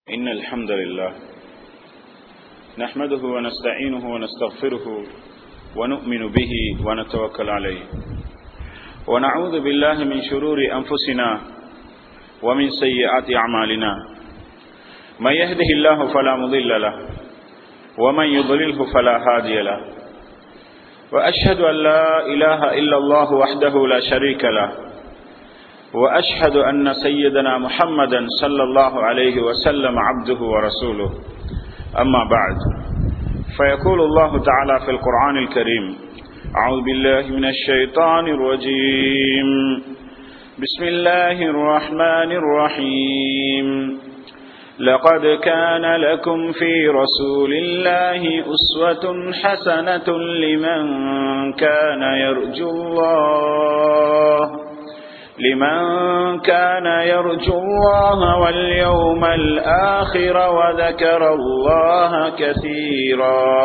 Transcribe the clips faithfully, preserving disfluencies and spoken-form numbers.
إن الحمد لله نحمده ونستعينه ونستغفره ونؤمن به ونتوكل عليه ونعوذ بالله من شرور أنفسنا ومن سيئات أعمالنا من يهده الله فلا مضل له ومن يضلله فلا هادي له وأشهد أن لا إله إلا الله وحده لا شريك له وأشهد أن سيدنا محمدا صلى الله عليه وسلم عبده ورسوله أما بعد فيقول الله تعالى في القرآن الكريم أعوذ بالله من الشيطان الرجيم بسم الله الرحمن الرحيم لقد كان لكم في رسول الله أسوة حسنة لمن كان يرجو الله لمن كان يرجو الله واليوم الآخر وذكر الله كثيرا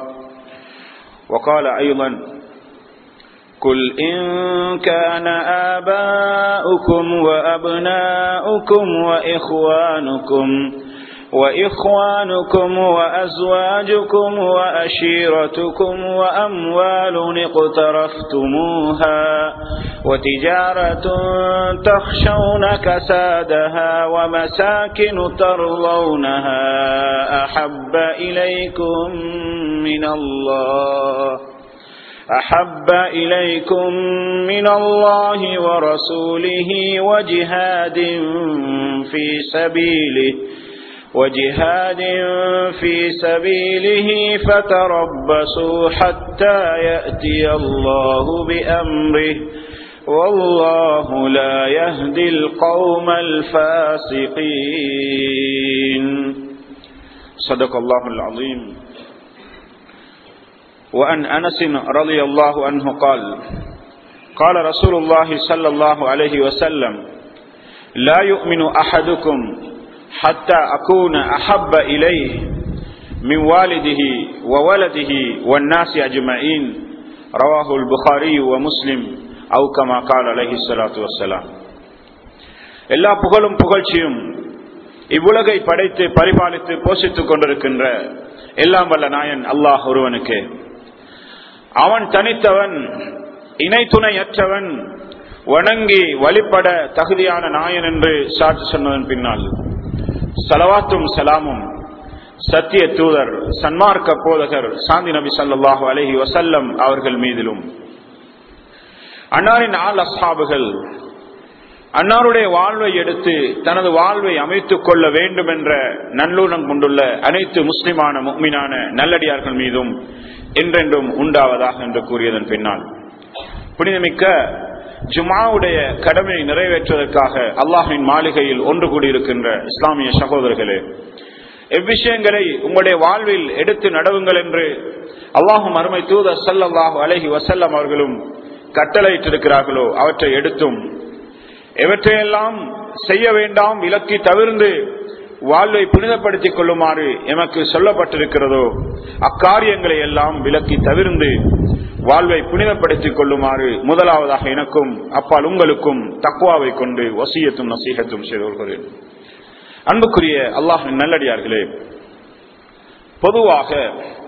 وقال أيضا قل إن كان آباؤكم وأبناؤكم وإخوانكم وإخوانكم وأزواجكم وأشيرتكم وأموال اقترفتموها وتجارة تخشون كسادها ومساكن ترضونها أحب إليكم من الله أحب إليكم من الله ورسوله وجهاد في سبيله وجهاد في سبيله فتربصوا حتى يأتي الله بأمره والله لا يهدي القوم الفاسقين صدق الله العظيم. وعن أنس رضي الله عنه قال قال رسول الله صلى الله عليه وسلم لا يؤمن أحدكم حتى أكون أحب إليه من والده وولده والناس أجمعين رواه البخاري ومسلم أو كما قال عليه الصلاة والسلام. எல்லா புகழும் புகழ்ச்சியும் இவ்வுலகை படைத்து பரிபாலித்து போஷித்துக் கொண்டிருக்கின்ற எல்லாம் வல்ல நாயன் அல்லாஹ் ஒருவனுக்கு. அவன் தனித்தவன், இணை துணையற்றவன், வணங்கி வழிபட தகுதியான நாயன் என்று சாட்சி சொன்னதன் பின்னால் ஸலவாத்தும் ஸலாமும் சத்திய தூதர் சன்மார்க்க போதகர் சாந்தி நபி ஸல்லல்லாஹு அலைஹி வஸல்லம் அவர்கள் மீதிலும் அன்னாரின் ஆல் அஸ்ஹாபுகள் அன்னாருடைய வாழ்வை எடுத்து தனது வாழ்வை அமைத்துக் கொள்ள வேண்டும் என்ற நல்லுணம் கொண்டுள்ள அனைத்து முஸ்லிமான முஃமினான நல்லடியார்கள் மீதும் என்றென்றும் உண்டாவதாக என்று கூறியதன் பின்னால் புனிதமிக்க ஜுமாவுடைய கடமையை நிறைவேற்றுவதற்காக அல்லாஹ்வின் மாளிகையில் ஒன்று கூடியிருக்கின்ற இஸ்லாமிய சகோதரர்களே, எவ்விஷயங்களை உங்களுடைய வாழ்வில் எடுத்து நடவுங்கள் என்று அல்லாஹும் அருமை தூதர் ஸல்லல்லாஹு அலைஹி வஸல்லம் அவர்களும் கட்டளையிட்டிருக்கிறார்களோ அவற்றை எடுத்தும், எவற்றையெல்லாம் செய்ய வேண்டாம் விலக்கி தவிர்ந்து வாழ்வை புனிதப்படுத்திக் கொள்ளுமாறு எமக்கு சொல்லப்பட்டிருக்கிறதோ அக்காரியங்களை எல்லாம் விலக்கி தவிர்ந்து வாழ்வை புனிதப்படுத்திக் கொள்ளுமாறு முதலாவதாக எனக்கும் அப்பால் உங்களுக்கும் தக்வாவை கொண்டு வசியத்தும் நசீஹத்தும் செய்து கொள்கிறேன். அன்புக்குரிய அல்லாஹ்வின் நல்லடியார்களே, பொதுவாக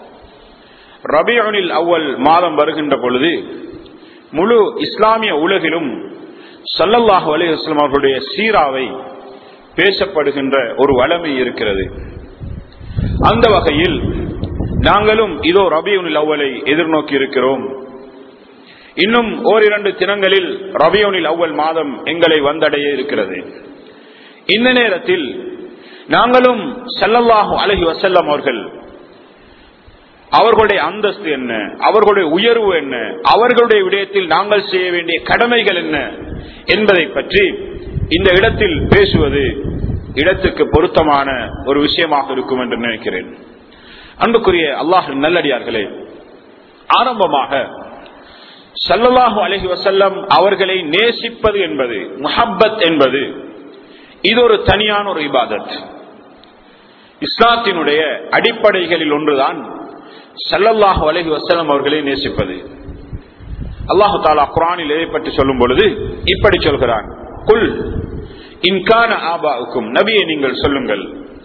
ரபியுல் அவ்வல் மாதம் வருகின்ற பொழுது முழு இஸ்லாமிய உலகிலும் ஸல்லல்லாஹு அலைஹி வஸல்லம் அவர்களுடைய சீராவை பேசப்படுகின்ற ஒரு வழமை இருக்கிறது. அந்த வகையில் நாங்களும் இதோ ரபியுல் அவ்வலை எதிர்நோக்கி இருக்கிறோம். இன்னும் ஓரிரண்டு தினங்களில் ரபியுல் அவ்வல் மாதம் எங்களை வந்தடைய இருக்கிறது. இந்த நேரத்தில் நாங்களும் ஸல்லல்லாஹு அலைஹி வஸல்லம் அவர்கள் அவர்களுடைய அந்தஸ்து என்ன, அவர்களுடைய உயர்வு என்ன, அவர்களுடைய விடயத்தில் நாங்கள் செய்ய வேண்டிய கடமைகள் என்ன என்பதை பற்றி இந்த இடத்தில் பேசுவது இடத்துக்கு பொருத்தமான ஒரு விஷயமாக இருக்கும் என்று நினைக்கிறேன். அன்புக்குரிய அல்லாஹ்வின் நல்லடியார்களே, ஆரம்பமாக ஸல்லல்லாஹு அலைஹி வஸல்லம் அவர்களை நேசிப்பது என்பது, முஹப்பத் என்பது, இது ஒரு தனியான ஒரு இபாதத். இஸ்லாத்தினுடைய அடிப்படைகளில் ஒன்றுதான் ஸல்லல்லாஹு அலைஹி வஸல்லம் அவர்களை நேசிப்பது. அல்லாஹு தஆலா குர்ஆனில் இதை பற்றி சொல்லும் பொழுது இப்படி சொல்கிறான், குல் இன்கான ஆபாவுக்கும், நபியை நீங்கள் சொல்லுங்கள்,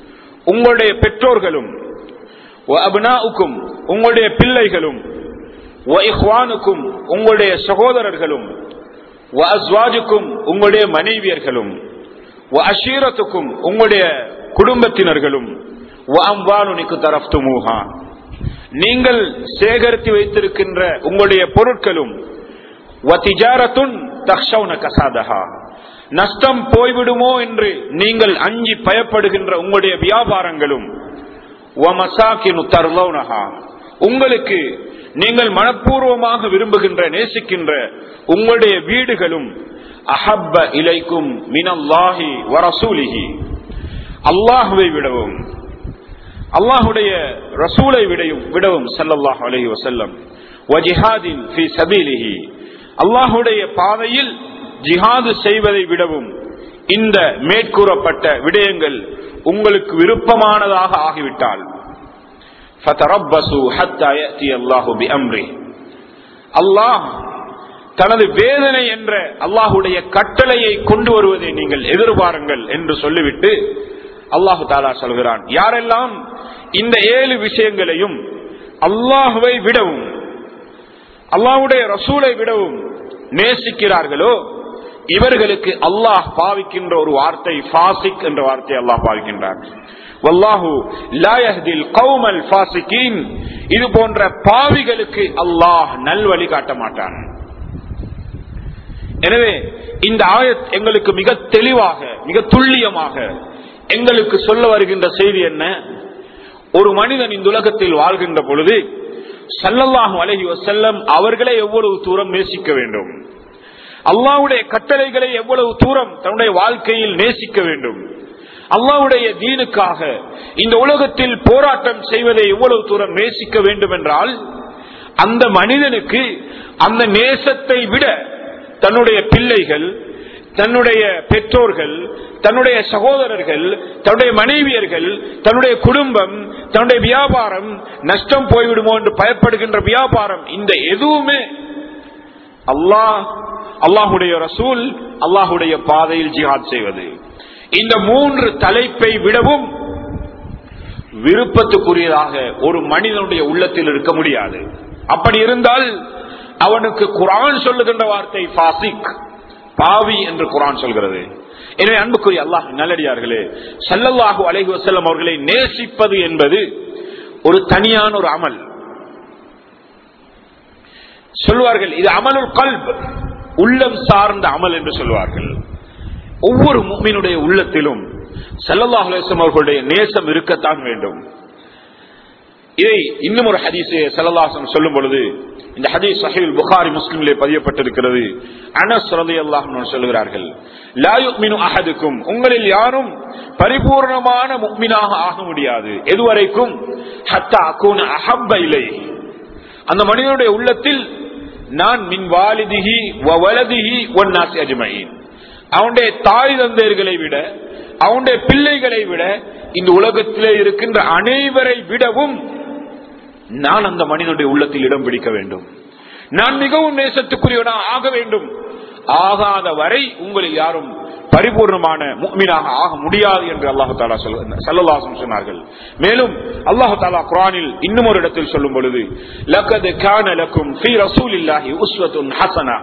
உங்களுடைய பெற்றோர்களும், வஅப்னாஉக்கும் உங்களுடைய பிள்ளைகளும், வஇஹ்வானுக்கும் உங்களுடைய சகோதரர்களும், வஅஸ்வாஜுக்கும் உங்களுடைய மனைவியர்களும், வஅஷீரத்துக்கும் உங்களுடைய குடும்பத்தினர்களும், வஅம்வாலுன் இக்தரஃப்துமூஹா நீங்கள் சேகரித்து வைத்திருக்கின்ற உங்களுடைய பொருட்களும், வதிஜாரத்துன் தக்ஷௌன கஸாதஹா நஷ்டம் போய்விடுமோ என்று நீங்கள் அஞ்சி பயப்படுகின்ற உங்களுடைய வியாபாரங்களும், வமசாகினு தர்லௌனஹா உங்களுக்கு நீங்கள் மனப்பூர்வமாக விரும்புகின்ற நேசிக்கின்ற உங்களுடைய வீடுகளும், அஹப்ப இலைக்கும் மினல்லாஹி வரசூலிஹி அல்லாஹ்வை விடவும் அல்லாஹ்வுடைய ரசூலை விடவும் விடவும் ஸல்லல்லாஹு அலைஹி வஸல்லம் வஜிஹாதின் ஃபீ சபீலிஹி அல்லாஹ்வுடைய பாதையில் ஜிஹாது செய்வதை விடவும் இந்த மேற்கூறப்பட்ட விடயங்கள் உங்களுக்கு விருப்பமானதாக ஆகிவிட்டால் ஃபதரப்பசு ஹத்தா யஅதி அல்லாஹு பிஅம்ரி அல்லாஹ் தனது வேதனை என்ற அல்லாஹ்வுடைய கட்டளையை கொண்டு வருவதை நீங்கள் எதிர்பாருங்கள் என்று சொல்லிவிட்டு அல்லாஹு தஆலா சொல்கிறான், யாரெல்லாம் இந்த ஏழு விஷயங்களையும் அல்லாஹ்வை விடவும் அல்லாஹ்வுடைய ரசூலை விடவும் நேசிக்கிறார்களோ இவர்களுக்கு அல்லாஹ் பாவிக்கின்ற ஒரு வார்த்தை ஃபாசிக் என்ற வார்த்தை அல்லாஹ் பாவிக்கின்றார். வல்லாஹு லா யஹ்தில் கௌமல் ஃபாசிகீன் இது போன்ற பாவிகளுக்கு அல்லாஹ் நல்வழி காட்ட மாட்டான். எனவே இந்த ஆயத் எங்களுக்கு மிக தெளிவாக மிக துல்லியமாக எங்களுக்கு சொல்ல வருகின்ற செய்தி என்ன? ஒரு மனிதன் இந்த உலகத்தில் வாழ்கின்ற பொழுது ஸல்லல்லாஹு அலைஹி வஸல்லம் அவர்களை எவ்வளவு தூரம் நேசிக்க வேண்டும், அல்லாஹ்வுடைய கட்டளைகளை எவ்வளவு தூரம் தன்னுடைய வாழ்க்கையில் நேசிக்க வேண்டும், அல்லாஹ்வுடைய தீனுக்காக இந்த உலகத்தில் போராட்டம் செய்வதை எவ்வளவு தூரம் நேசிக்க வேண்டும் என்றால் அந்த மனிதனுக்கு அந்த நேசத்தை விட தன்னுடைய பிள்ளைகள், தன்னுடைய பெற்றோர்கள், தன்னுடைய சகோதரர்கள், தன்னுடைய மனைவியர்கள், தன்னுடைய குடும்பம், தன்னுடைய வியாபாரம் நஷ்டம் போய்விடுமோ என்று பயப்படுகின்ற வியாபாரம், இந்த எதுவுமே அல்லாஹ் அல்லாஹுடைய ரசூல் அல்லாஹுடைய பாதையில் ஜிஹாத் செய்வது, இந்த மூன்று தலைப்பை விடவும் விருப்பத்துக்குரியதாக ஒரு மனிதனுடைய உள்ளத்தில் இருக்க முடியாது. அப்படி இருந்தால் அவனுக்கு குர்ஆன் சொல்லுகின்ற வார்த்தை ஃபாசிக், பாவி என்று குர்ஆன் சொல்கிறது. எனவே அன்புக்குரிய அல்லாஹ் நல்லடியார்களே, ஸல்லல்லாஹு அலைஹி வஸல்லம் அவர்களை நேசிப்பது என்பது ஒரு தனியான ஒரு அமல். சொல்வார்கள் இது அமலுல் கல்ப், உள்ளம் சார்ந்த அமல் என்று சொல்வார்கள். ஒவ்வொரு முஃமினுடைய உள்ளத்திலும் ஸல்லல்லாஹு அலைஹி வஸல்லம் அவர்களுடைய நேசம் இருக்கத்தான் வேண்டும். இதை இன்னும் ஒரு ஹதீஸை ஸல்லல்லாஹு அலைஹி வஸல்லம் சொல்லும் பொழுது, இந்த ஹதீஸ் ஸஹீஹ் புகாரி முஸ்லிமிலே பதியப்பட்டிருக்கிறது. அனஸ் ரலியல்லாஹு அன்ஹு சொல்கிறார்கள், லா யுமினு அஹதுக்கும் உங்களில் யாரும் பரிபூர்ணமான முஃமினாக ஆக முடியாது எதுவரைக்கும் ஹத்தா அகூன அஹப்ப இலைஹி அந்த மனிதனுடைய உள்ளத்தில் நான் மின் வாலிதிஹி வ வலதிஹி வன் நாஸி அஜ்மஈன் அவனுடைய தாய் தந்தையர்களை விட அவனுடைய பிள்ளைகளை விட இந்த உலகத்திலே இருக்கின்ற அனைவரை விடவும் நான் அந்த மனிதனுடைய உள்ளத்தில் இடம் பிடிக்க வேண்டும், நான் மிகவும் நேசத்துக்குரியவனாக ஆக வேண்டும். ஆகாத வரை உங்களில் யாரும் பரிபூர்ணமான முஃமினாக ஆக முடியாது என்று அல்லாஹ் தஆலா ஸல்லல்லாஹு அலைஹி வஸல்லம் சொன்னார்கள். மேலும் அல்லாஹ் தஆலா குர்ஆனில் இன்னும் ஒரு இடத்தில் சொல்லும் பொழுது, லகத் கான லக்கும் ஃபீ ரசூலில்லாஹி உஸ்வத்துன் ஹஸனா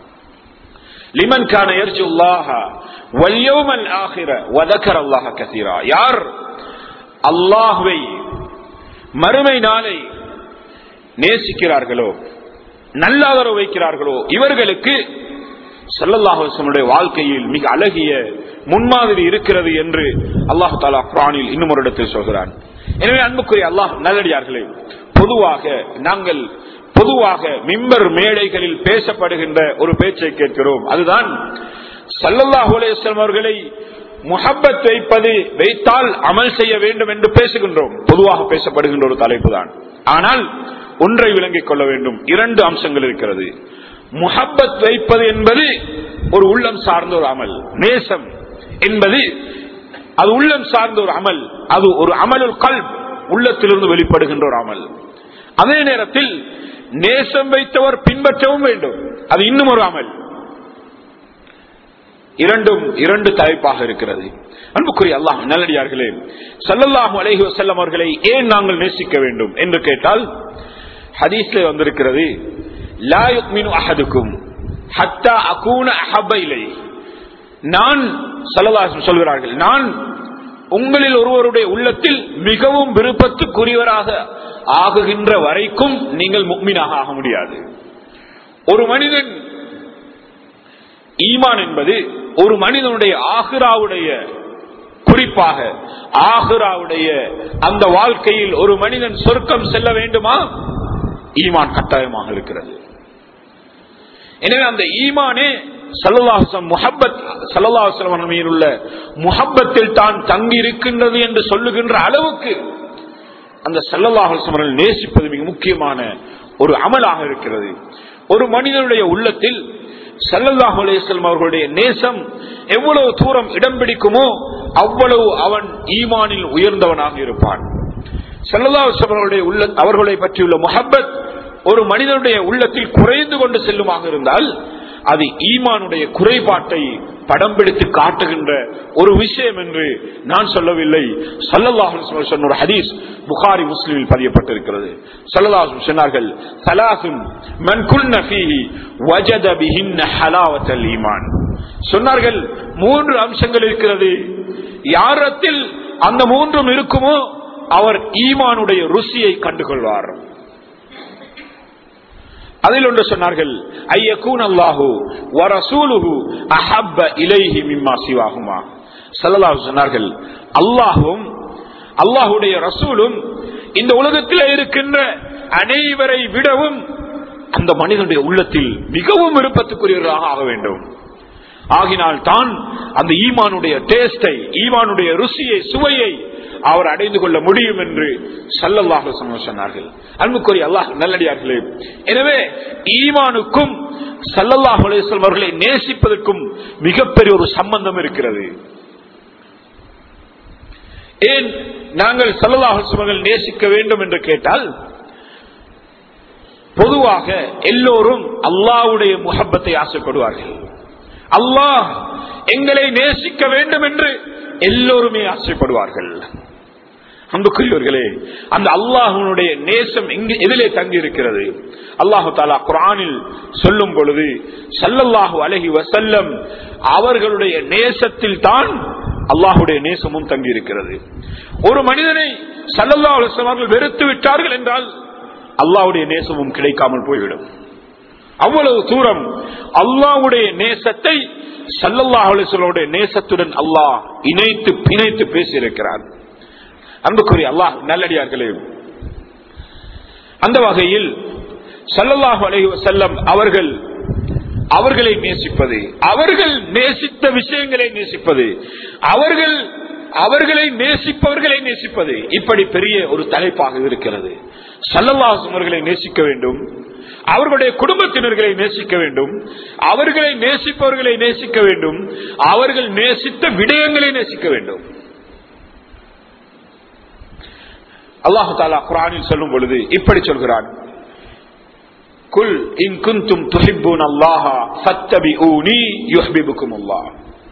லிமன் கான யர்ஜுல்லாஹ வல் யௌமல் ஆகிர வ ذكرல்லாஹ கஸீரா யார் அல்லாஹ்வை மறுமை நாளை நேசிக்கிறார்களோ நல்லாதரவு வைக்கிறார்களோ இவர்களுக்கு ஸல்லல்லாஹு அலைஹி வஸல்லம் வாழ்க்கையில் மிக அழகிய முன்மாதிரி இருக்கிறது என்று அல்லாஹ் தஆலா குர்ஆனில் இன்னும் ஒரு இடத்தில் சொல்கிறான். எனவே அன்புக்குரிய அல்லாஹ் நல்லடியார்களே, பொதுவாக நாங்கள் பொதுவாக மிம்பர் மேடைகளில் பேசப்படுகின்ற ஒரு பேச்சை கேட்கிறோம். அதுதான் ஸல்லல்லாஹு அலைஹி வஸல்லம் அவர்களை முஹப்பத் வைப்பது வைத்தால் அமல் செய்ய வேண்டும் என்று பேசுகின்றோம். பொதுவாக பேசப்படுகின்ற ஒரு தலைப்பு தான். ஆனால் ஒன்றை விளங்கிக் கொள்ள வேண்டும், இரண்டு அம்சங்கள் இருக்கிறது. முஹப்பத் வைப்பது என்பது ஒரு உள்ளம் சார்ந்த ஒரு அமல், நேசம் என்பது அது உள்ளம் சார்ந்த ஒரு அமல், அது ஒரு அமலுல் கல்ப், உள்ளத்திலிருந்து வெளிப்படுகின்ற ஒரு அமல். அதே நேரத்தில் நேசம் வைத்தவர் பின்பற்றவும் வேண்டும், அது இன்னும் ஒரு அமல். இரண்டும் இரண்டு தலைப்பாக இருக்கிறது. அன்புக்குரிய அல்லாஹ் நல்லடியார்களே, ஸல்லல்லாஹு அலைஹி வஸல்லம் அவர்களை ஏன் நாங்கள் நேசிக்க வேண்டும் என்று கேட்டால், ஹதீஸ்ல வந்திருக்கிறது, லா யுமினு அஹதுக்கும் ஹத்தா அகூன அஹப்ப இலைஹி. நான் ஸல்லல்லாஹு அலைஹி வஸல்லம் சொல்கிறார்கள், நான் உங்களில் ஒருவருடைய உள்ளத்தில் மிகவும் விருப்பத்துக்குரியவராக ஆகுகின்ற வரைக்கும் நீங்கள் முஃமினாக ஆக முடியாது. ஒரு மனிதன் ஈமான் என்பது ஒரு மனிதனுடைய ஆகிராவுடைய, குறிப்பாக ஆகிராவுடைய அந்த வாழ்க்கையில் ஒரு மனிதன் சொர்க்கம் செல்ல வேண்டுமா, ஈமான் கட்டாயமாக இருக்கிறது. எனவே அந்த ஈமானே ஸல்லல்லாஹு அலைஹி வஸல்லம் முஹப்பத் ஸல்லல்லாஹு அலைஹி வஸல்லம் மீது உள்ள முஹப்பத்தில் தான் தங்கி இருக்கின்றது என்று சொல்லுகின்ற அளவுக்கு அந்த ஸல்லல்லாஹு அலைஹி வஸல்லம் நேசிப்பது மிக முக்கியமான ஒரு அமலாக இருக்கிறது. ஒரு மனிதனுடைய உள்ளத்தில் ஸல்லல்லாஹு அலைஹி வஸல்லம் அவர்களுடைய நேசம் எவ்வளவு தூரம் இடம் பிடிக்குமோ அவ்வளவு அவன் ஈமானில் உயர்ந்தவனாக இருப்பான். ஸல்லல்லாஹு அலைஹி வஸல்லம் அவர்களுடைய உள்ள அவர்களை பற்றியுள்ள முஹப்பத் ஒரு மனிதனுடைய உள்ளத்தில் குறைந்து கொண்டு செல்லுமாக இருந்தால் அது ஈமானுடைய குறைபாட்டை படம் பிடித்து காட்டுகின்ற ஒரு விஷயம் என்று நான் சொல்லவில்லை. ஸல்லல்லாஹு அலைஹி வஸல்லம் சொன்ன ஒரு ஹதீஸ் புகாரி முஸ்லிமில் பதியப்பட்டிருக்கிறது. ஸல்லல்லாஹு அலைஹி வஸல்லம் சொன்னார்கள், ஸலாசுன் மன் குன்ன ஃபீஹி வஜத பிஹின்ன ஹலாவத்தல் ஈமான். சொன்னார்கள், மூன்று அம்சங்கள் இருக்கிறது, யாரத்தில் அந்த மூன்றும் இருக்குமோ அவர் ஈமானுடைய ருசியை கண்டுகொள்வார். அதில் ஒன்று சொன்னார்கள், ஐயகூன் அல்லாஹு வ ரசூலுஹு அஹப்ப இலைஹி மிம்மா சிவாஹுமா. ஸல்லல்லாஹு அலைஹி சொன்னார்கள், அல்லாஹ்வும் அல்லாஹ்வுடைய ரசூலும் இந்த உலகத்தில் இருக்கின்ற அனைவரை விடவும் அந்த மனிதனுடைய உள்ளத்தில் மிகவும் விருப்பத்துக்குரியவராக ஆக வேண்டும். ஆகினால் தான் அந்த ஈமானுடைய டேஸ்டை, ஈமானுடைய ருசியை, சுவையை அவர் அடைந்து கொள்ள முடியும் என்று ஸல்லல்லாஹு அலைஹி வஸல்லம் சொன்னார்கள். அன்புக்குரிய அல்லாஹ் நல்லடியார்களே, எனவே ஈமானுக்கும் ஸல்லல்லாஹு அலைஹி வஸல்லம் அவர்களை நேசிப்பதற்கும் மிகப்பெரிய ஒரு சம்பந்தம் இருக்கிறது. ஏன் நாங்கள் ஸல்லல்லாஹு அலைஹி வஸல்லம் அவர்களை நேசிக்க வேண்டும் என்று கேட்டால், பொதுவாக எல்லோரும் அல்லாஹ்வுடைய முஹப்பத்தை ஆசைப்படுவார்கள். அல்லாஹ் எங்களை நேசிக்க வேண்டும் என்று எல்லோருமே ஆசைப்படுவார்கள். அன்புக்குரியவர்களே, அந்த அல்லாஹ்வுடைய நேசம் எதிலே தங்கி இருக்கிறது? அல்லாஹு தஆலா குர்ஆனில் சொல்லும் பொழுது ஸல்லல்லாஹு அலைஹி வஸல்லம் அவர்களுடைய நேசத்தில் தான் அல்லாஹ்வுடைய நேசமும் தங்கி இருக்கிறது. ஒரு மனிதனை ஸல்லல்லாஹு அலைஹி வஸல்லம் அவர்கள் வெறுத்து விட்டார்கள் என்றால் அல்லாஹ்வுடைய நேசமும் கிடைக்காமல் போய்விடும். அவ்வளவு தூரம் அல்லாஹ்வுடைய நேசத்தை ஸல்லல்லாஹு அலைஹி வஸல்லம் நேசத்துடன் அல்லாஹ் இணைத்து பிணைத்து பேசியிருக்கிறார். அன்புக்குரிய அல்லாஹ் நல்லடியார்களே, அந்த வகையில் ஸல்லல்லாஹு அலைஹி வஸல்லம் அவர்கள் அவர்களை நேசிப்பது, அவர்கள் நேசித்த விஷயங்களை நேசிப்பது, அவர்கள் அவர்களை நேசிப்பவர்களை நேசிப்பது, இப்படி பெரிய ஒரு தலைப்பாக இருக்கிறது. ஸல்லல்லாஹு அலைஹி வஸல்லம் அவர்களை நேசிக்க வேண்டும், அவர்களுடைய குடும்பத்தினர்களை நேசிக்க வேண்டும், அவர்களை நேசிப்பவர்களை நேசிக்க வேண்டும், அவர்கள் நேசித்த விடயங்களை நேசிக்க வேண்டும். அல்லாஹு தஆலா குர்ஆனில் சொல்லும் பொழுது இப்படி சொல்கிறான், குல் இன் குன்தும் துஹிப்பூன அல்லாஹ ஃபத்தபிஊனி யுஹ்பிபுக்குமுல்லாஹ்.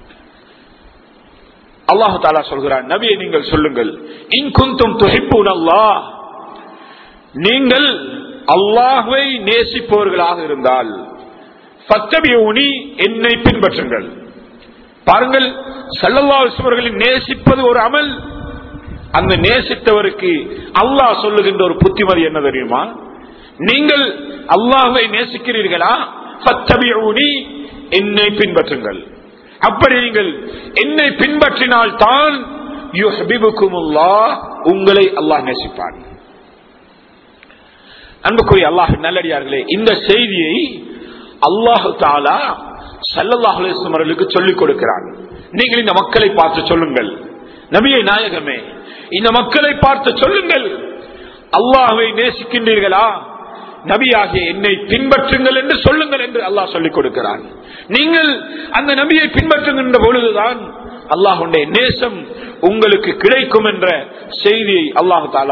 அல்லாஹு தஆலா சொல்கிறான், நபியே நீங்கள் சொல்லுங்கள், இன் குன்தும் துஹிப்பூன அல்லாஹ், நீங்கள் அல்லாஹ்வை நேசிப்பவர்களாக இருந்தால் ஃபத்தபிஊனி, என்னை பின்பற்றுங்கள். பாருங்கள், ஸல்லல்லாஹு அலைஹி வஸல்லம் அவர்களை நேசிப்பது ஒரு அமல். அந்த நேசித்தவருக்கு அல்லாஹ் சொல்லுகின்ற ஒரு புத்திமதி என்ன தெரியுமா? நீங்கள் அல்லாஹ்வை நேசிக்கிறீர்களா, ஃபத்தபிஊனி, என்னை பின்பற்றுங்கள். அப்படி நீங்கள் என்னை பின்பற்றினால் தான் யுஹ்பிபுக்குமுல்லாஹ், உங்களை அல்லாஹ் நேசிப்பான். அன்புக்குரிய அல்லாஹ் நல்லடியார்களே, இந்த செய்தியை அல்லாஹு தஆலா ஸல்லல்லாஹு அலைஹி வஸல்லம் அவர்களுக்கு சொல்லிக் கொடுக்கிறான். நீங்கள் இந்த மக்களை பார்த்து சொல்லுங்கள், நபியே நாயகமே, இந்த மக்களை பார்த்து சொல்லுங்கள், அல்லாஹ்வை நேசிக்கின்றீர்களா, நபியாகிய என்னை பின்பற்றுங்கள் என்று சொல்லுங்கள் என்று அல்லாஹ் சொல்லிக் கொடுக்கிறான். நீங்கள் அந்த நபியை பின்பற்றுகின்ற பொழுதுதான் அல்லாஹ்வுடைய நேசம் உங்களுக்கு கிடைக்கும் என்ற செய்தியை அல்லாஹ் தஆலா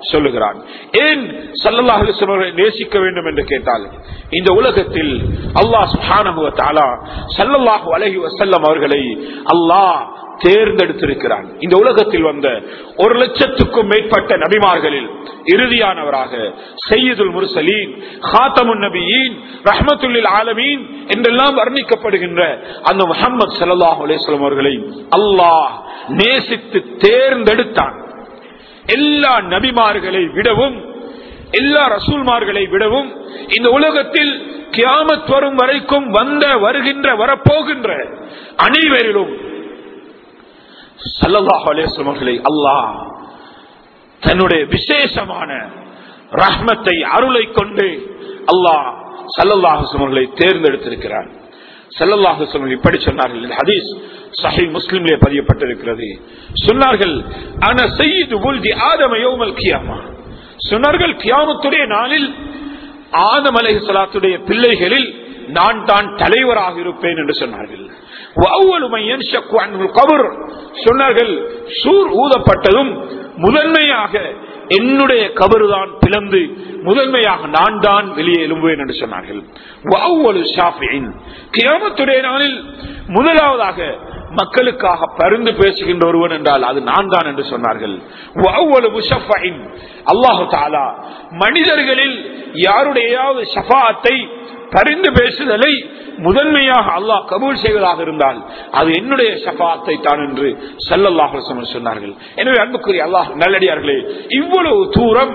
சொல்லுகிறான். ஏன் ஸல்லல்லாஹு அலைஹி வஸல்லம் அவர்களை நேசிக்க வேண்டும் என்று கேட்டால், இந்த உலகத்தில் அல்லாஹ் சுப்ஹானஹு வ தஆலா ஸல்லல்லாஹு அலைஹி வஸல்லம் அவர்களை அல்லாஹ் தேர்ந்தெடுத்திருக்கிறான். இந்த உலகத்தில் வந்த ஒரு லட்சத்துக்கும் மேற்பட்ட நபிமார்களில் இறுதியானவராக சையதுல் முர்சலீன், காத்தமுன் நபியீன், ரஹ்மத்துல் லில் ஆலமீன் என்றெல்லாம் வர்ணிக்கப்படுகின்ற அந்த முஹம்மது ஸல்லல்லாஹு அலைஹி வஸல்லம் அவர்களை அல்லாஹ் நேசித்து தேர்ந்தெடுத்தான். எல்லா நபிமார்களை விடவும், எல்லா ரசூல்மார்களை விடவும் இந்த உலகத்தில் கியாமத் வரும் வரைக்கும் வந்த, வருகின்ற, வரப்போகின்ற அனைவரிலும் ஸல்லல்லாஹு அலைஹி வஸல்லம் அவர்களை அல்லாஹ் தன்னுடைய விசேஷமான ரஹ்மத்தை, அருளை கொண்டு அல்லாஹ் ஸல்லல்லாஹு அலைஹி வஸல்லம் அவர்களை தேர்ந்தெடுத்திருக்கிறார். ஸல்லல்லாஹு அலைஹி வஸல்லம் இப்படி சொன்னார்கள். இந்த ஹதீஸ் சஹீஹ் முஸ்லிமிலே பதியப்பட்டிருக்கிறது. சொன்னார்கள், அன சய்யிது உல்தி ஆதம யௌமல் கியாமா. சொன்னார்கள், கியாமத்துடைய நாளில் ஆதம் அலைஹிஸ்ஸலாத்துடைய பிள்ளைகளில் நான் தான் தலைவராக இருப்பேன் என்று சொன்னார்கள். சொன்னார்கள், சூர் ஊதப்பட்டதும் முதன்மையாக என்னுடைய கபறுதான் பிளந்து முதன்மையாக நான் தான் வெளியே எழும்புவேன் என்று சொன்னார்கள். கியாமத்துடைய நாளில் முதலாவதாக மக்களுக்காக பரிந்து பேசுகின்ற ஒருவன் என்றால் அது நான் தான் என்று சொன்னார்கள். அல்லாஹு தஆலா மனிதர்களில் யாருடையாவது ஷஃபாஅத்தை, பரிந்து பேசுதலை முதன்மையாக அல்லாஹ் கபூல் செய்வதாக இருந்தால் அது என்னுடைய ஷஃபாஅத்தை தான் என்று ஸல்லல்லாஹு அலைஹி வஸல்லம் சொன்னார்கள். எனவே அன்புக்குரிய அல்லாஹ் நல்லடியார்களே, இவ்வளவு தூரம்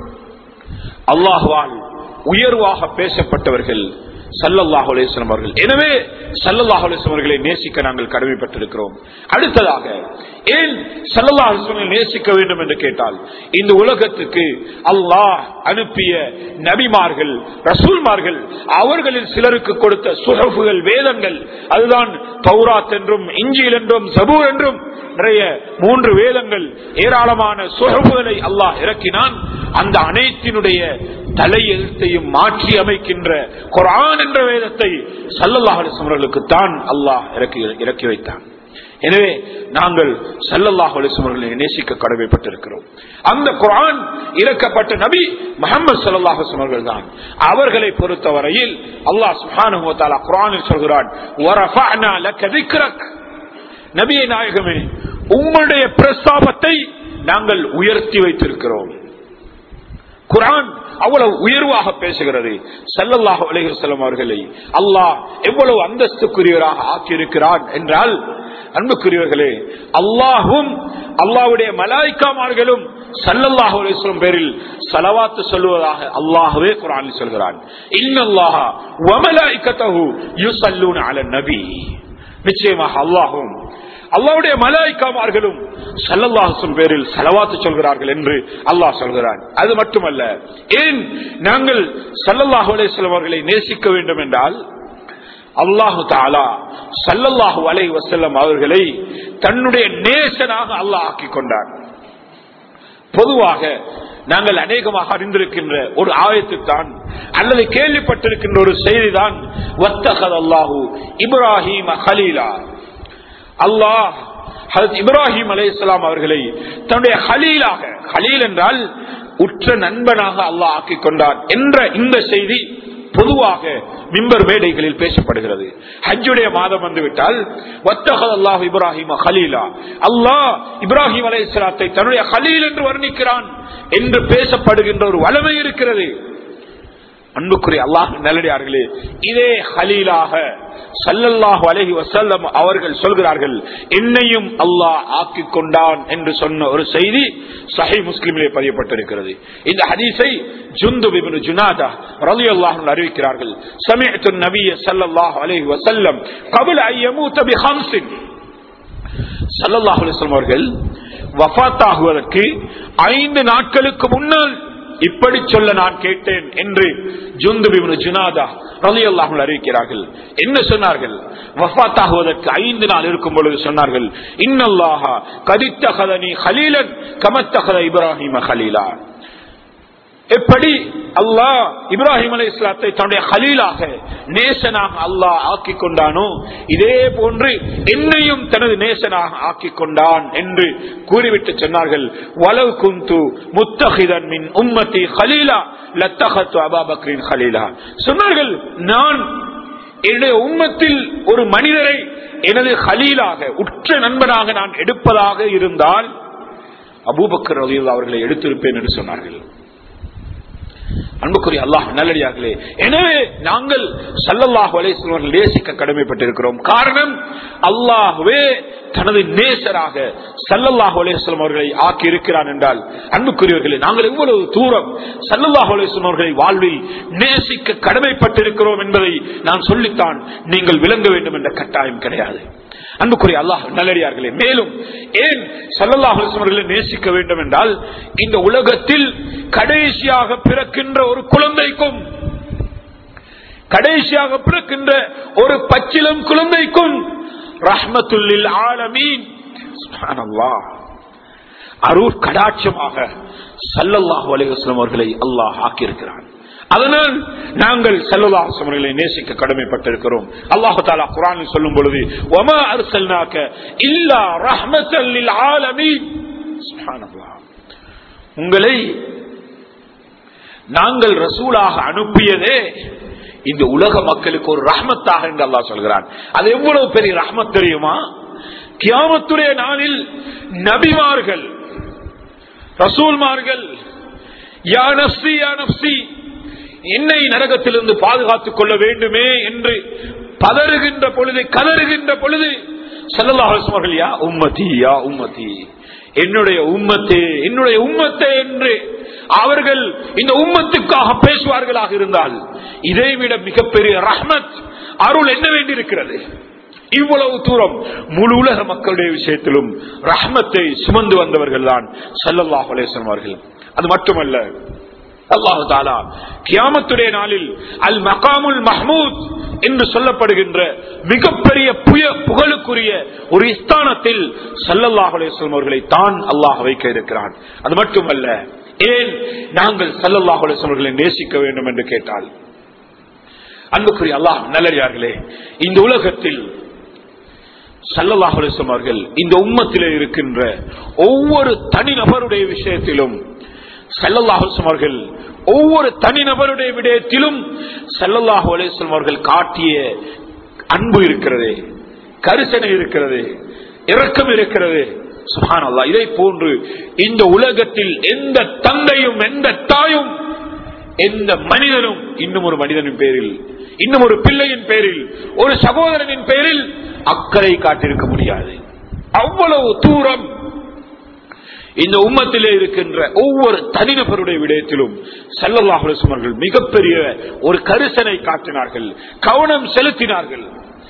அல்லாஹ்வால் உயர்வாக பேசப்பட்டவர்கள் ஸல்லல்லாஹு அலைஹி வஸல்லம் அவர்கள். எனவே ஸல்லல்லாஹு அலைஹி வஸல்லம் அவர்களை நேசிக்க நாங்கள் கடமைப்பட்டிருக்கிறோம். அடுத்ததாக ஏன் ஸல்லல்லாஹு அலைஹி வஸல்லம் நேசிக்க வேண்டும் என்று கேட்டால், இந்த உலகத்துக்கு அல்லாஹ் அனுப்பிய நபிமார்கள், ரசூல்மார்கள், அவர்களில் சிலருக்கு கொடுத்த சுஹஃபுகள், வேதங்கள், அதுதான் தௌராத் என்றும் இன்ஜீல் என்றும் ஜபூர் என்றும் நிறைய மூன்று வேதங்கள், ஏராளமான சுஹஃபுகளை அல்லாஹ் இறக்கினான். அந்த அனைத்தினுடைய தலையெழுத்தையும் மாற்றி அமைக்கின்ற குர்ஆன் என்ற வேதத்தை ஸல்லல்லாஹு அலைஹி வஸல்லம் அவர்களுக்கு தான் அல்லாஹ் இறக்கி இறக்கி வைத்தான். எனவே நாங்கள் ஸல்லல்லாஹு அலைஹி வஸல்லம் அவர்களை நேசிக்க கடமைப்பட்டிருக்கிறோம். அந்த குர்ஆன் இறக்கப்பட்ட நபி முஹம்மது ஸல்லல்லாஹு அலைஹி வஸல்லம் அவர்கள் தான். அவர்களை பொறுத்தவரையில் அல்லாஹ் சுப்ஹானஹு வ தஆலா குர்ஆனில் சொல்கிறான், வரஃபஅனா லக திக்ரக். நபியே நாயகமே, உங்களுடைய பிரஸ்தாபத்தை நாங்கள் உயர்த்தி வைத்திருக்கிறோம். குர்ஆன் அவ்வளவு உயர்வாக பேசுகிறது. ஸல்லல்லாஹு அலைஹி வஸல்லம் அவர்களை அல்லாஹ் எவ்வளவு அந்தஸ்துக்குரியவராக ஆக்கியிருக்கிறான் என்றால், அன்புக்குரியவர்களே, அல்லாஹும் அல்லாஹ்வுடைய மலாயிக்காமார்களும் ஸல்லல்லாஹு அலைஹி வஸல்லம் பேரில் ஸலவாத் சொல்வதாக அல்லாஹ்வே குர்ஆனில் சொல்கிறான். இன்னல்லாஹ வ மலாயிகத்துஹு யுஸல்லூன அலன் நபி. நிச்சயமாக அல்லாஹ்வும் அல்லாஹ்வுடைய மலாயிக்காமார்களும் ஸல்லல்லாஹு அலைஹி வஸல்லம் பேரில் ஸலவாத் சொல்கிறார்கள் என்று அல்லாஹ் சொல்கிறான். அது மட்டுமல்ல, ஏன் நாங்கள் ஸல்லல்லாஹு அலைஹி வஸல்லம் அவர்களை நேசிக்க வேண்டும் என்றால், அல்லாஹு தஆலா ஸல்லல்லாஹு அலைஹி வஸல்லம் அவர்களை தன்னுடைய நேசனாக அல்லாஹ் ஆக்கிக் கொண்டார். பொதுவாக நாங்கள் அநேகமாக அறிந்திருக்கின்ற ஒரு ஆயத்து தான், அல்லது கேள்விப்பட்டிருக்கின்ற ஒரு செய்திதான், வத்தகதல்லாஹு இப்ராஹீம கலீலா. அல்லாஹ் ஹஜ்ரத் இப்ராஹிம் அலைஹிஸ்ஸலாம் அவர்களை தன்னுடைய கலீலாக, கலீல் என்றால் உற்ற நண்பனாக அல்லாஹ் ஆக்கிக் கொண்டார் என்ற இந்த செய்தி பொதுவாக மிம்பர் மேடைகளில் பேசப்படுகிறது. ஹஜ்ஜுடைய மாதம் வந்துவிட்டால் வத்தகதல்லாஹு இப்ராஹிம கலீலா, அல்லாஹ் இப்ராஹிம் அலைஹிஸ்ஸலாத்தை தன்னுடைய கலீல் என்று வர்ணிக்கிறான் என்று பேசப்படுகின்ற ஒரு வளமை இருக்கிறது. அன்புக்குரிய அல்லாஹ் நல்லடியார்களே, இதே கலீலாக ஸல்லல்லாஹு அலைஹி வஸல்லம் அவர்கள் சொல்கிறார்கள், என்னையும் அல்லாஹ் ஆக்கிக் கொண்டான் என்று சொன்ன ஒரு செய்தி சஹீஹ் முஸ்லிமிலே பதியப்பட்டிருக்கிறது. இந்த ஹதீஸை ஜுந்துப் இப்னு ஜுனாதா ரலியல்லாஹு அன்ஹு அறிவிக்கிறார்கள். சமிஅத்து நபிய ஸல்லல்லாஹு அலைஹி வஸல்லம் قبل ان يموت بخمس. ஸல்லல்லாஹு அலைஹி வஸல்லம் அவர்கள் வஃபாத் ஆகுவதற்கு ஐந்து நாட்களுக்கு முன்னால் இப்படி சொல்ல நான் கேட்டேன் என்று ஜுந்துப் இப்னு ஜுனாதா ரலியல்லாஹு அன்ஹு அறிவிக்கிறார்கள். என்ன சொன்னார்கள்? வஃபாத் ஆகுவதற்கு ஐந்து நாள் இருக்கும் பொழுது சொன்னார்கள், இன்னல்லாஹ கத் இத்தகதனி கலீலன் கமா இத்தகத இப்ராஹீம கலீலா. எப்படி அல்லாஹ் இப்ராஹிம் அலைஹிஸ்ஸலாத்தை தன்னுடைய கலீலாக நேசனாக அல்லாஹ் ஆக்கி கொண்டானோ இதே போன்று என்னையும் தனது நேசனாக ஆக்கி கொண்டான் என்று கூறிவிட்டு சொன்னார்கள். வலவ் குந்து முத்தஹிதன் மின் உம்மத்தி கலீலா லத்தஹத்து அபூபக்கரின் கலீலா. சொன்னார்கள், நான் என்னுடைய உம்மத்தில் ஒரு மனிதரை எனது கலீலாக உற்ற நண்பனாக நான் எடுப்பதாக இருந்தால் அபூபக்கர் ரலியல்லாஹு அவர்களை எடுத்திருப்பேன் என்று சொன்னார்கள். அன்புக்குரிய அல்லாஹ் நல்லடியார்களே, எனவே நாங்கள் ஸல்லல்லாஹு அலைஹி வஸல்லம் நேசிக்க கடமைப்பட்டிருக்கிறோம். காரணம், அல்லாஹ்வே தனது நேசராக ஸல்லல்லாஹு அலைஹி வஸல்லம் அவர்களை ஆக்கி இருக்கிறான் என்றால், அன்புக்குரியவர்களே, நாங்கள் எவ்வளவு தூரம் ஸல்லல்லாஹு அலைஹி வஸல்லம் அவர்களை வாழ்வில் நேசிக்க கடமைப்பட்டிருக்கிறோம் என்பதை நான் சொல்லித்தான் நீங்கள் விளங்க வேண்டும் என்ற கட்டாயம் கிடையாது. அன்புக்குரிய அல்லாஹ் நல்லடியார்களே, மேலும் ஏன் ஸல்லல்லாஹு அலைஹி வஸல்லம் அவர்களை நேசிக்க வேண்டும் என்றால், இந்த உலகத்தில் கடைசியாக பிறக்கின்ற ஒரு குழந்தைக்கும் கடைசியாக பிறக்கின்ற ஒரு பச்சிலம் குழந்தைக்கும் ரஹ்மத்துல் லில் ஆலமீன் சுப்ஹானல்லாஹ் அருள் கடாட்சமாக ஸல்லல்லாஹு அலைஹி வஸல்லம் அவர்களை அல்லாஹ் ஆக்கியிருக்கிறான். அதனால் நாங்கள் ஸல்லல்லாஹு அலைஹி வஸல்லம் அவர்களை நேசிக்க கடமைப்பட்டிருக்கிறோம். அல்லாஹ் தஆலா குர்ஆனில் சொல்லும் பொழுது வமா அர்ஸல்னாக இல்லா ரஹ்மத்தல் லில் ஆலமீன் சுப்ஹானல்லாஹ், உங்களை நாங்கள் ரசூலாக அனுப்பியதே இந்த உலக மக்களுக்கு ஒரு ரஹ்மத்தாக என்று அல்லாஹ் சொல்கிறான். அது எவ்வளவு பெரிய ரஹ்மத் தெரியுமா? கியாமத்துடைய நாளில் நபிமார்கள் ரசூல்மார்கள் யா நஃப்ஸி யா நஃப்ஸி, என்னை நரகத்திலிருந்து பாதுகாத்துக் கொள்ள வேண்டுமே என்று பதறுகின்ற பொழுது, கதறுகின்ற பொழுது ஸல்லல்லாஹு அலைஹி வஸல்லம் அவர்கள் யா உம்மதி யா உம்மதி, என்னுடைய உம்மத்தே என்னுடைய உம்மத்தே என்று அவர்கள் இந்த உம்மத்துக்காக பேசுவார்களாக இருந்தால் இதைவிட மிகப்பெரிய ரஹ்மத் அருள் என்ன வேண்டியிருக்கிறது? இவ்வளவு தூரம் முழு உலக மக்களுடைய விஷயத்திலும் ரஹ்மத்தை சுமந்து வந்தவர்கள் தான் ஸல்லல்லாஹு அலைஹி வஸல்லம் அவர்கள். அது மட்டுமல்ல, அல்லாஹ் தஆலா கியாமத்துடைய நாளில் அல் மகாமுல் மஹ்மூத் என்று சொல்லப்படுகின்ற மிகப்பெரிய புகழுக்குரிய ஒரு ஸ்தானத்தில் ஸல்லல்லாஹு அலைஹி வஸல்லம் அவர்களை தான் அல்லாஹ் வைக்க இருக்கிறான். அது மட்டுமல்ல, ஏன் நாங்கள் ஸல்லல்லாஹு அலைஹி வஸல்லம் அவர்களை நேசிக்க வேண்டும் என்று கேட்டால், அன்புக்குரிய அல்லாஹ் நல்லடியார்களே, இந்த உலகத்தில் ஸல்லல்லாஹு அலைஹி வஸல்லம் அவர்கள் இந்த உம்மத்திலே இருக்கின்ற ஒவ்வொரு தனிநபருடைய விஷயத்திலும் ஸல்லல்லாஹு அலைஹி வஸல்லம் அவர்கள் ஒவ்வொரு தனிநபருடைய விடயத்திலும் ஸல்லல்லாஹு அலைஹி வஸல்லம் அவர்கள் காட்டிய அன்பு இருக்கிறது, கரிசனை இருக்கிறது, இரக்கம் இருக்கிறது. சுப்ஹானல்லாஹ், இதை போன்று இந்த உலகத்தில் எந்த தந்தையும் எந்த தாயும் எந்த மனிதனும் இன்னும் ஒரு மனிதனின் பேரில், இன்னும் ஒரு பிள்ளையின் பேரில், ஒரு சகோதரனின் பேரில் அக்கறை காட்டிருக்க முடியாது. அவ்வளவு தூரம் இந்த உம்மத்திலே இருக்கின்ற ஒவ்வொரு தனிநபருடைய விடயத்திலும் ஸல்லல்லாஹு அலைஹி வஸல்லம் அவர்கள் மிகப்பெரிய ஒரு கரிசனை காட்டினார்கள், கவனம் செலுத்தினார்கள்.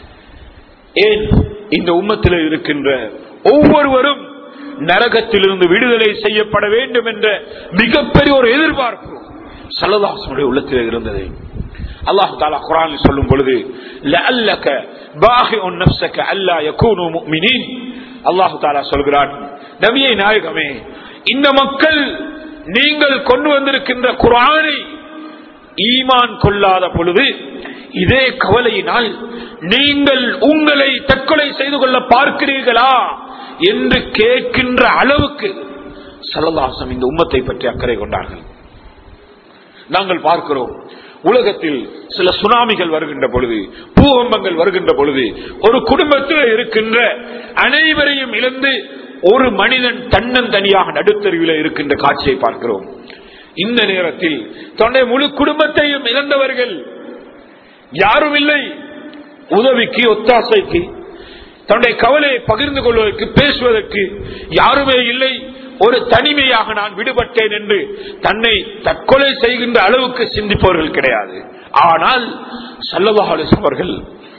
ஏன் இந்த உம்மத்திலே இருக்கின்ற ஒவ்வொருவரும் நரகத்திலிருந்து விடுதலை செய்யப்பட வேண்டும் என்ற மிகப்பெரிய ஒரு எதிர்பார்ப்பு ஸல்லல்லாஹு அலைஹி வஸல்லம் உள்ளத்திலே இருந்தது. அல்லாஹ் தஆலா குர்ஆனில் சொல்லும் பொழுது லஅல்லக பாஹிஉன் நஃப்ஸக அல்லா யகூனு முஃமினீன், அல்லாஹ் தஆலா சொல்கிறான், நபியே நாயகமே, இந்த மக்கள் நீங்கள் கொண்டு வந்திருக்கின்ற குர்ஆனை ஈமான் கொள்ளாத பொழுது இதே கவலையினால் நீங்கள் உங்களை தற்கொலை செய்து கொள்ள பார்க்கிறீர்களா என்று கேட்கின்ற அளவுக்கு ஸல்லல்லாஹு அலைஹி வஸல்லம் இந்த உம்மத்தை பற்றி அக்கறை கொண்டார்கள். நாங்கள் பார்க்கிறோம், உலகத்தில் சில சுனாமிகள் வருகின்ற பொழுது, பூகம்பங்கள் வருகின்ற பொழுது, ஒரு குடும்பத்தில் இருக்கின்ற அனைவரையும் இழந்து ஒரு மனிதன் தன்னந்தனியாக நடுத்தருவில் இருக்கின்ற காட்சியை பார்க்கிறோம். இந்த நேரத்தில் தன்னுடைய முழு குடும்பத்தையும் இழந்தவர்கள் யாரும் இல்லை, உதவிக்கு ஒத்தாசைக்கு தன்னுடைய கவலையை பகிர்ந்து கொள்வதற்கு பேசுவதற்கு யாருமே இல்லை. ஒரு தனிமையாக நான் விடுபட்டேன் என்று தன்னை தற்கொலை செய்கின்ற அளவுக்கு சிந்திப்பவர்கள் கிடையாது. ஆனால் ஸல்லல்லாஹு அலைஹி வஸல்லம் அவர்கள்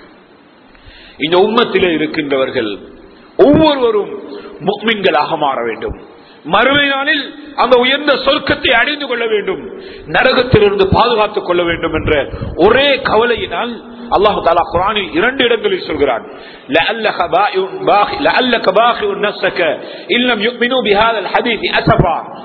இந்த உம்மத்திலே இருக்கின்றவர்கள் ஒவ்வொருவரும் முஃமின்களாக மாற வேண்டும், மறுமை நாளில் அந்த உயர்ந்த சொர்க்கத்தை அடைந்து கொள்ள வேண்டும், நரகத்திலிருந்து பாதுகாத்துக் கொள்ள வேண்டும் என்ற ஒரே கவலையினால் அல்லாஹ் தஆலா குர்ஆனில் இரண்டு இடங்களில் சொல்கிறான், லஅல்லக பாஹி லஅல்லக பாஹிஉன் நஃப்ஸக இல்லம் யுமினு பிஹாதல் ஹதீஸ் அஸஃபா,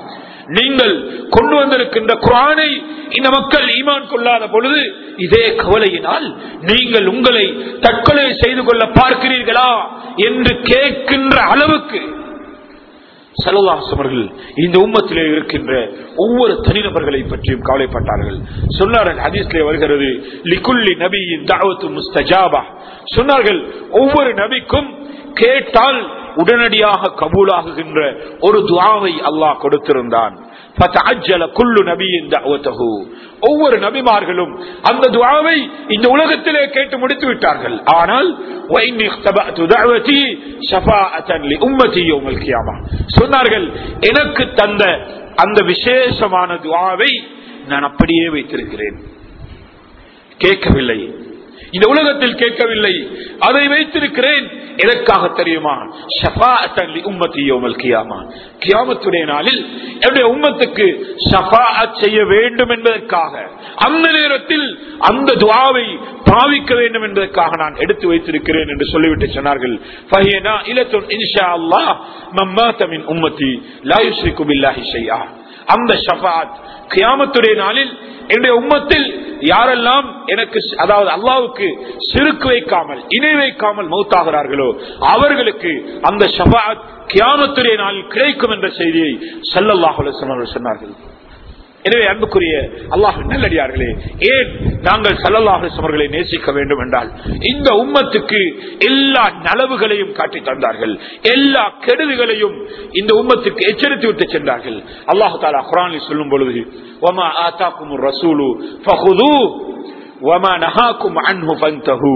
நீங்கள் கொண்டு வந்திருக்கின்ற குர்ஆனை இந்த மக்கள் ஈமான் கொள்ளாத பொழுது இதே கவலையினால் நீங்கள் உங்களை தற்கொலை செய்து கொள்ள பார்க்கிறீர்களா என்று கேட்கின்ற அளவுக்கு ஸல்லல்லாஹு அலைஹி அவர்கள் இந்த உம்மத்திலே இருக்கின்ற ஒவ்வொரு தனிநபர்களை பற்றியும் கவலைப்பட்டார்கள். சொன்னார்கள், ஹதீஸ்லே வருகிறது, லிகுல்லி நபியின் தஅவத்து முஸ்தஜாபா. சொன்னார்கள், ஒவ்வொரு நபிக்கும் கேட்டால் உடனடியாக கபூலாகுகின்ற ஒரு துஆவை அல்லாஹ் கொடுத்திருந்தான். ஃபதஅஜ்ஜல குல்லு நபியின் தஅவதஹு. ஒவ்வொரு நபிமார்களும் அந்த துஆவை இந்த உலகத்திலே கேட்டு முடித்து விட்டார்கள். ஆனால் வஇன்னி இக்தபஅது தஅவதி ஷஃபாஅத்தன் லிஉம்மதி யௌமல் கியாமஹ். சொன்னார்கள், எனக்கு தந்த அந்த விசேஷமான துஆவை நான் அப்படியே வைத்திருக்கிறேன். கேட்கவில்லை, இந்த உலகத்தில் கேட்கவில்லை, அதை வைத்திருக்கிறேன். எதற்காக தெரியுமா? ஷஃபாஅத்தன் லிஉம்மதி யௌமல் கியாமஹ். கியாமத்துடைய நாளில் என்னுடைய உம்மத்துக்கு ஷஃபாஅத் செய்ய வேண்டும் என்பதற்காக, அந்த நேரத்தில் அந்த துஆவை பாவிக்க வேண்டும் என்பதற்காக நான் எடுத்து வைத்திருக்கிறேன் என்று சொல்லிவிட்டு சொன்னார்கள், ஃபஹினா இலத்துன் இன்ஷாஅல்லாஹ் மன் மாத மின் உம்மதி லா யுஷ்ரிகு பில்லாஹி ஷைஆ. அந்த ஷஃபாஅத் கியாமத்துடைய நாளில் என்னுடைய உம்மத்தில் யாரெல்லாம் எனக்கு, அதாவது அல்லாஹ்வுக்கு ஷிர்க் வைக்காமல் இணை வைக்காமல் மௌத்தாகிறார்களோ அவர்களுக்கு அந்த ஷஃபாஅத் கியாமத்துடைய நாளில் கிடைக்கும் என்ற செய்தியை ஸல்லல்லாஹு அலைஹி வஸல்லம் சொன்னார்கள். எனவே அன்புக்குரிய அல்லாஹ்வின் நல்லடியார்களே, ஏன் நாங்கள் ஸல்லல்லாஹு அலைஹி வஸல்லம் அவர்களை நேசிக்க வேண்டும் என்றால், இந்த உம்மத்துக்கு எல்லா நலவுகளையும் காட்டி தந்தார்கள், எல்லா கெடுதிகளையும் இந்த உம்மத்துக்கு எச்சரித்து விட்டு சென்றார்கள். அல்லாஹ் தஆலா குர்ஆனில் சொல்லும் பொழுது, வமா ஆதாகுமுர் ரசூலு ஃபகுதூ வமா நஹாகும் அன்ஹு ஃபன்தஹூ.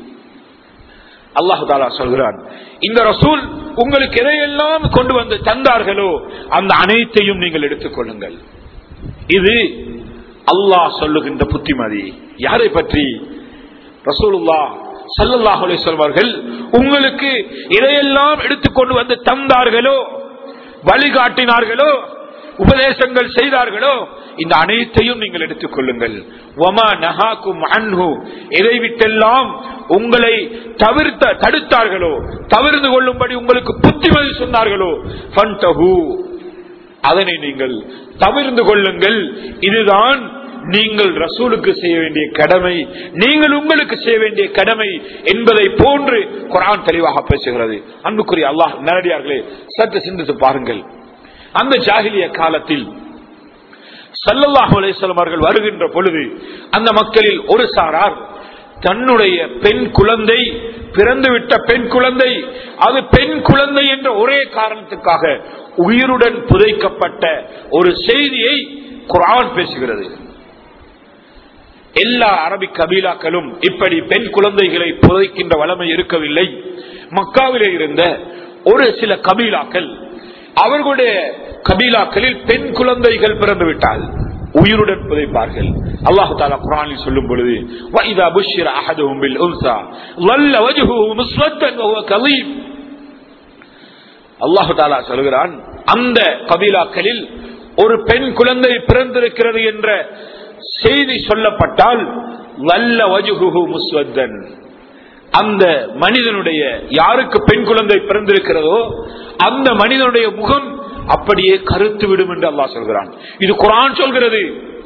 அல்லாஹ் தஆலா சொல்கிறான், இந்த ரசூல் உங்களுக்கு எதையெல்லாம் கொண்டு வந்து தந்தார்களோ அந்த அனைத்தையும் நீங்கள் எடுத்துக் கொள்ளுங்கள். இது அல்லாஹ் சொல்லுகின்ற புத்திமதி. யாரை பற்றி? ரசூலுல்லாஹ் ஸல்லல்லாஹு அலைஹி வஸல்லம் அவர்கள் உங்களுக்கு இதையெல்லாம் எடுத்துக்கொண்டு வந்து தந்தார்களோ, வழிகாட்டினார்களோ, உபதேசங்கள் செய்தார்களோ, இந்த அனைத்தையும் நீங்கள் எடுத்துக் கொள்ளுங்கள். வமா நஹாகும் அன்ஹு, எதை விட்டெல்லாம் உங்களை தவிர்த்த தடுத்தார்களோ, தவிர்த்து கொள்ளும்படி உங்களுக்கு புத்திமதி சொன்னார்களோ, ஃபன்தஹூ, அதனை நீங்கள் தவிர்த்து கொள்ளுங்கள். இதுதான் நீங்கள் ரசூலுக்கு செய்ய வேண்டிய கடமை, நீங்கள் உங்களுக்கு செய்ய வேண்டிய கடமை என்பதை போன்று குர்ஆன் தெளிவாக பேசுகிறது. அன்புக்குரிய அல்லாஹ் நல்லடியார்களே, சற்று சிந்தித்து பாருங்கள். அந்த ஜாஹிலிய காலத்தில் ஸல்லல்லாஹு அலைஹி வஸல்லம் அவர்கள் வருகின்ற பொழுது அந்த மக்களில் ஒரு சாரார் தன்னுடைய பெண் குழந்தை, பிறந்துவிட்ட பெண் குழந்தை, அது பெண் குழந்தை என்ற ஒரே காரணத்துக்காக உயிருடன் புதைக்கப்பட்ட ஒரு செய்தியை குர்ஆன் பேசுகிறது. எல்லா அரபி கபீலாக்களும் இப்படி பெண் குழந்தைகளை புதைக்கின்ற வளமை இருக்கவில்லை. மக்காவிலே இருந்த ஒரு சில கபீலாக்கள், அவர்களுடைய கபீலாக்களில் பெண் குழந்தைகள் பிறந்து விட்டால் உயிருடன் புதைப்பார்கள். அல்லாஹ் தஆலா குர்ஆனில் சொல்லும் பொழுது, வஇதா புஷ்ஷிர அஹதுஹும் பில் உன்ஸா ظل وجهه مسودا وهو كظيم. அல்லாஹ் தஆலா சொல்கிறான், அந்த கபீலாக்களில் ஒரு பெண் குழந்தை பிறந்திருக்கிறது என்ற செய்தி சொல்லப்பட்டால் ظل وجهه مسودا, அந்த மனிதனுடைய, யாருக்கு பெண் குழந்தை பிறந்திருக்கிறதோ அந்த மனிதனுடைய முகம் அப்படியே கருத்து விடும் என்று அல்லாஹ் சொல்கிறான். இது குர்ஆன் சொல்கிறது.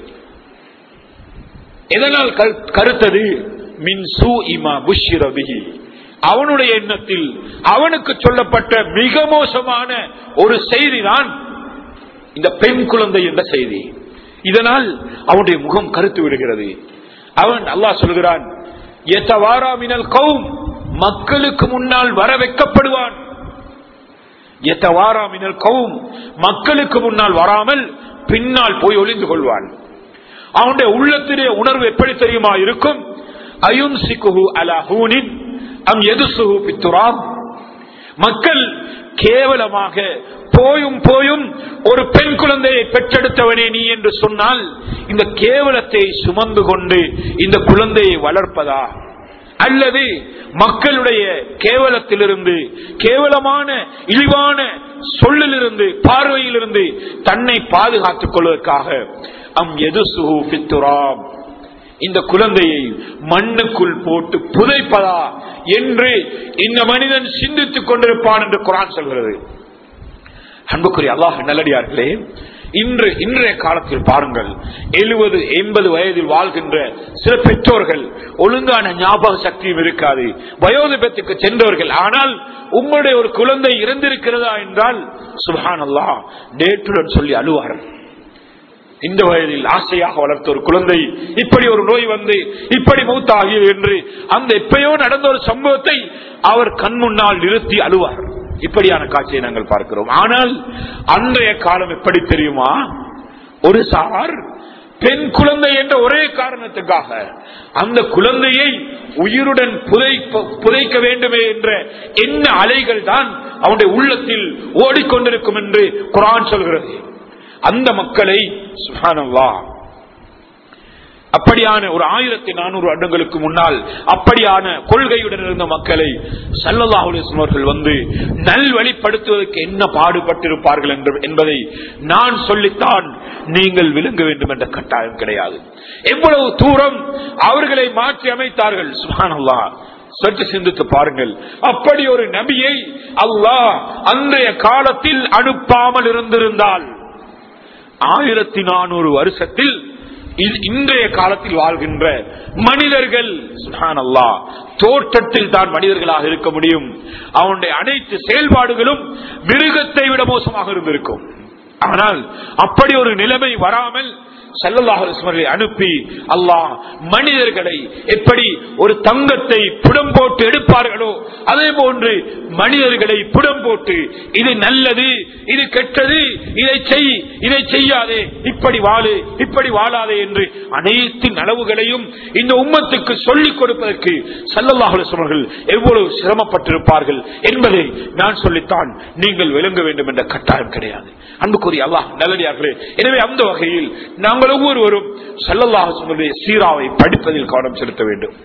எதனால் கருத்தது? மின் சூஇ மா புஷ்ஷிர பிஹி, அவனுடைய எண்ணத்தில் அவனுக்கு சொல்லப்பட்ட மிக மோசமான ஒரு செய்தி தான் இந்த பெண் குழந்தை என்ற செய்தி. இதனால் அவனுடைய முகம் கருத்து விடுகிறது. அவன், அல்லாஹ் சொல்கிறான், யதவாரா மினல் கௌம், மக்களுக்கு முன்னால் வர வைக்கப்படுவான். யதவாரா மினல் கௌம், மக்களுக்கு முன்னால் வராமல் பின்னால் போய் ஒளிந்து கொள்வான். அவனுடைய உள்ளத்திலே உணர்வு எப்படி தெரியுமா இருக்கும்? அயுன்சிகுஹு அலா ஹூனின் அம் யதுசுஹு பித்துராப். மக்கள் கேவலமாக போயும் போயும் ஒரு பெண் குழந்தையை பெற்றெடுத்தவனே நீ என்று சொன்னால் இந்த கேவலத்தை சுமந்து கொண்டு இந்த குழந்தையை வளர்ப்பதா, அல்லது மக்களுடைய கேவலத்திலிருந்து, கேவலமான இழிவான சொல்லிலிருந்து, பார்வையிலிருந்து தன்னை பாதுகாத்துக் கொள்வதற்காக அம் யதுசுஹு பித்துராப், இந்த குழந்தையை மண்ணுக்குள் போட்டு புதைப்பதா என்று இந்த மனிதன் சிந்தித்துக் கொண்டிருப்பான் என்று குர்ஆன் சொல்கிறது. அன்புக்குரிய அல்லாஹ் நல்லடியார்களே, இன்று இன்றைய காலத்தில் பாருங்கள், எழுபது எண்பது வயதில் வாழ்கின்ற சில பெற்றோர்கள் ஒழுங்கான ஞாபக சக்தியும் இருக்காது, வயோதிபத்துக்கு சென்றவர்கள். ஆனால் உங்களுடைய ஒரு குழந்தை இறந்திருக்கிறதா என்றால் சுப்ஹானல்லாஹ் டேட்டுடன் சொல்லி அழுவார்கள். இந்த வயதில் ஆசையாக வளர்த்த ஒரு குழந்தை இப்படி ஒரு நோய் வந்து இப்படி மௌத்தாகியது என்று அந்த எப்பயோ நடந்த ஒரு சம்பவத்தை அவர் கண் முன்னால் நிறுத்தி அழுவார். இப்படியான காட்சியை நாங்கள் பார்க்கிறோம். ஆனால் அன்றைய காலம் எப்படி தெரியுமா? ஒரு சார் பெண் குழந்தை என்ற ஒரே காரணத்துக்காக அந்த குழந்தையை உயிருடன் புதைக்க வேண்டுமே என்ற என்ன அலைகள் தான் அவனுடைய உள்ளத்தில் ஓடிக்கொண்டிருக்கும் என்று குர்ஆன் சொல்கிறது. அந்த மக்களை சுப்ஹானல்லாஹ் அப்படியான ஒரு ஆயிரத்தி நானூறு வருடங்களுக்கு முன்னால் அப்படியான கொள்கையுடன் இருந்த மக்களை ஸல்லல்லாஹு அலைஹி வஸல்லம் அவர்கள் வந்து நல்வழிப்படுத்துவதற்கு என்ன பாடுபட்டிருப்பார்கள் என்பதை நான் சொல்லித்தான் நீங்கள் விளங்க வேண்டும் என்ற கட்டாயம் கிடையாது. எவ்வளவு தூரம் அவர்களை மாற்றி அமைத்தார்கள் சுப்ஹானல்லாஹ். சற்று சிந்தித்து பாருங்கள். அப்படி ஒரு நபியை அல்லாஹ் அன்றைய காலத்தில் அனுப்பாமல் இருந்திருந்தால் ஆயிரத்தி நானூறு வருஷத்தில் இன்றைய காலத்தில் வாழ்கின்ற மனிதர்கள் சுப்ஹானல்லாஹ் தோற்றத்தில் தான் மனிதர்களாக இருக்க முடியும். அவனுடைய அனைத்து செயல்பாடுகளும் மிருகத்தை விட மோசமாக இருந்திருக்கும். ஆனால் அப்படி ஒரு நிலைமை வராமல் ஸல்லல்லாஹு அலைஹி வஸல்லம் அனுப்பி அல்லாஹ் மனிதர்களை எப்படி ஒரு தங்கத்தை புடம் போட்டு எடுப்பார்களோ அதே போன்று மனிதர்களை புடம் போட்டு இது நல்லது, இது கெட்டது, இதை செய், இதை செய்யாதே, இப்படி வாழு, இப்படி வாழாதே என்று அனைத்து நலவுகளையும் இந்த உம்மத்துக்கு சொல்லிக் கொடுப்பதற்கு ஸல்லல்லாஹு அலைஹி வஸல்லம் எவ்வளவு சிரமப்பட்டிருப்பார்கள் என்பதை நான் சொல்லித்தான் நீங்கள் விளங்க வேண்டும் என்ற கட்டாயம் கிடையாது. அன்புக்குரிய அல்லாஹ் நல்லடியார்களே, எனவே அந்த வகையில் நாங்கள் ஒவ்வொருவரும் ஸல்லல்லாஹு அலைஹி வஸல்லம் சீராவை படிப்பதில் கவனம் செலுத்த வேண்டும்.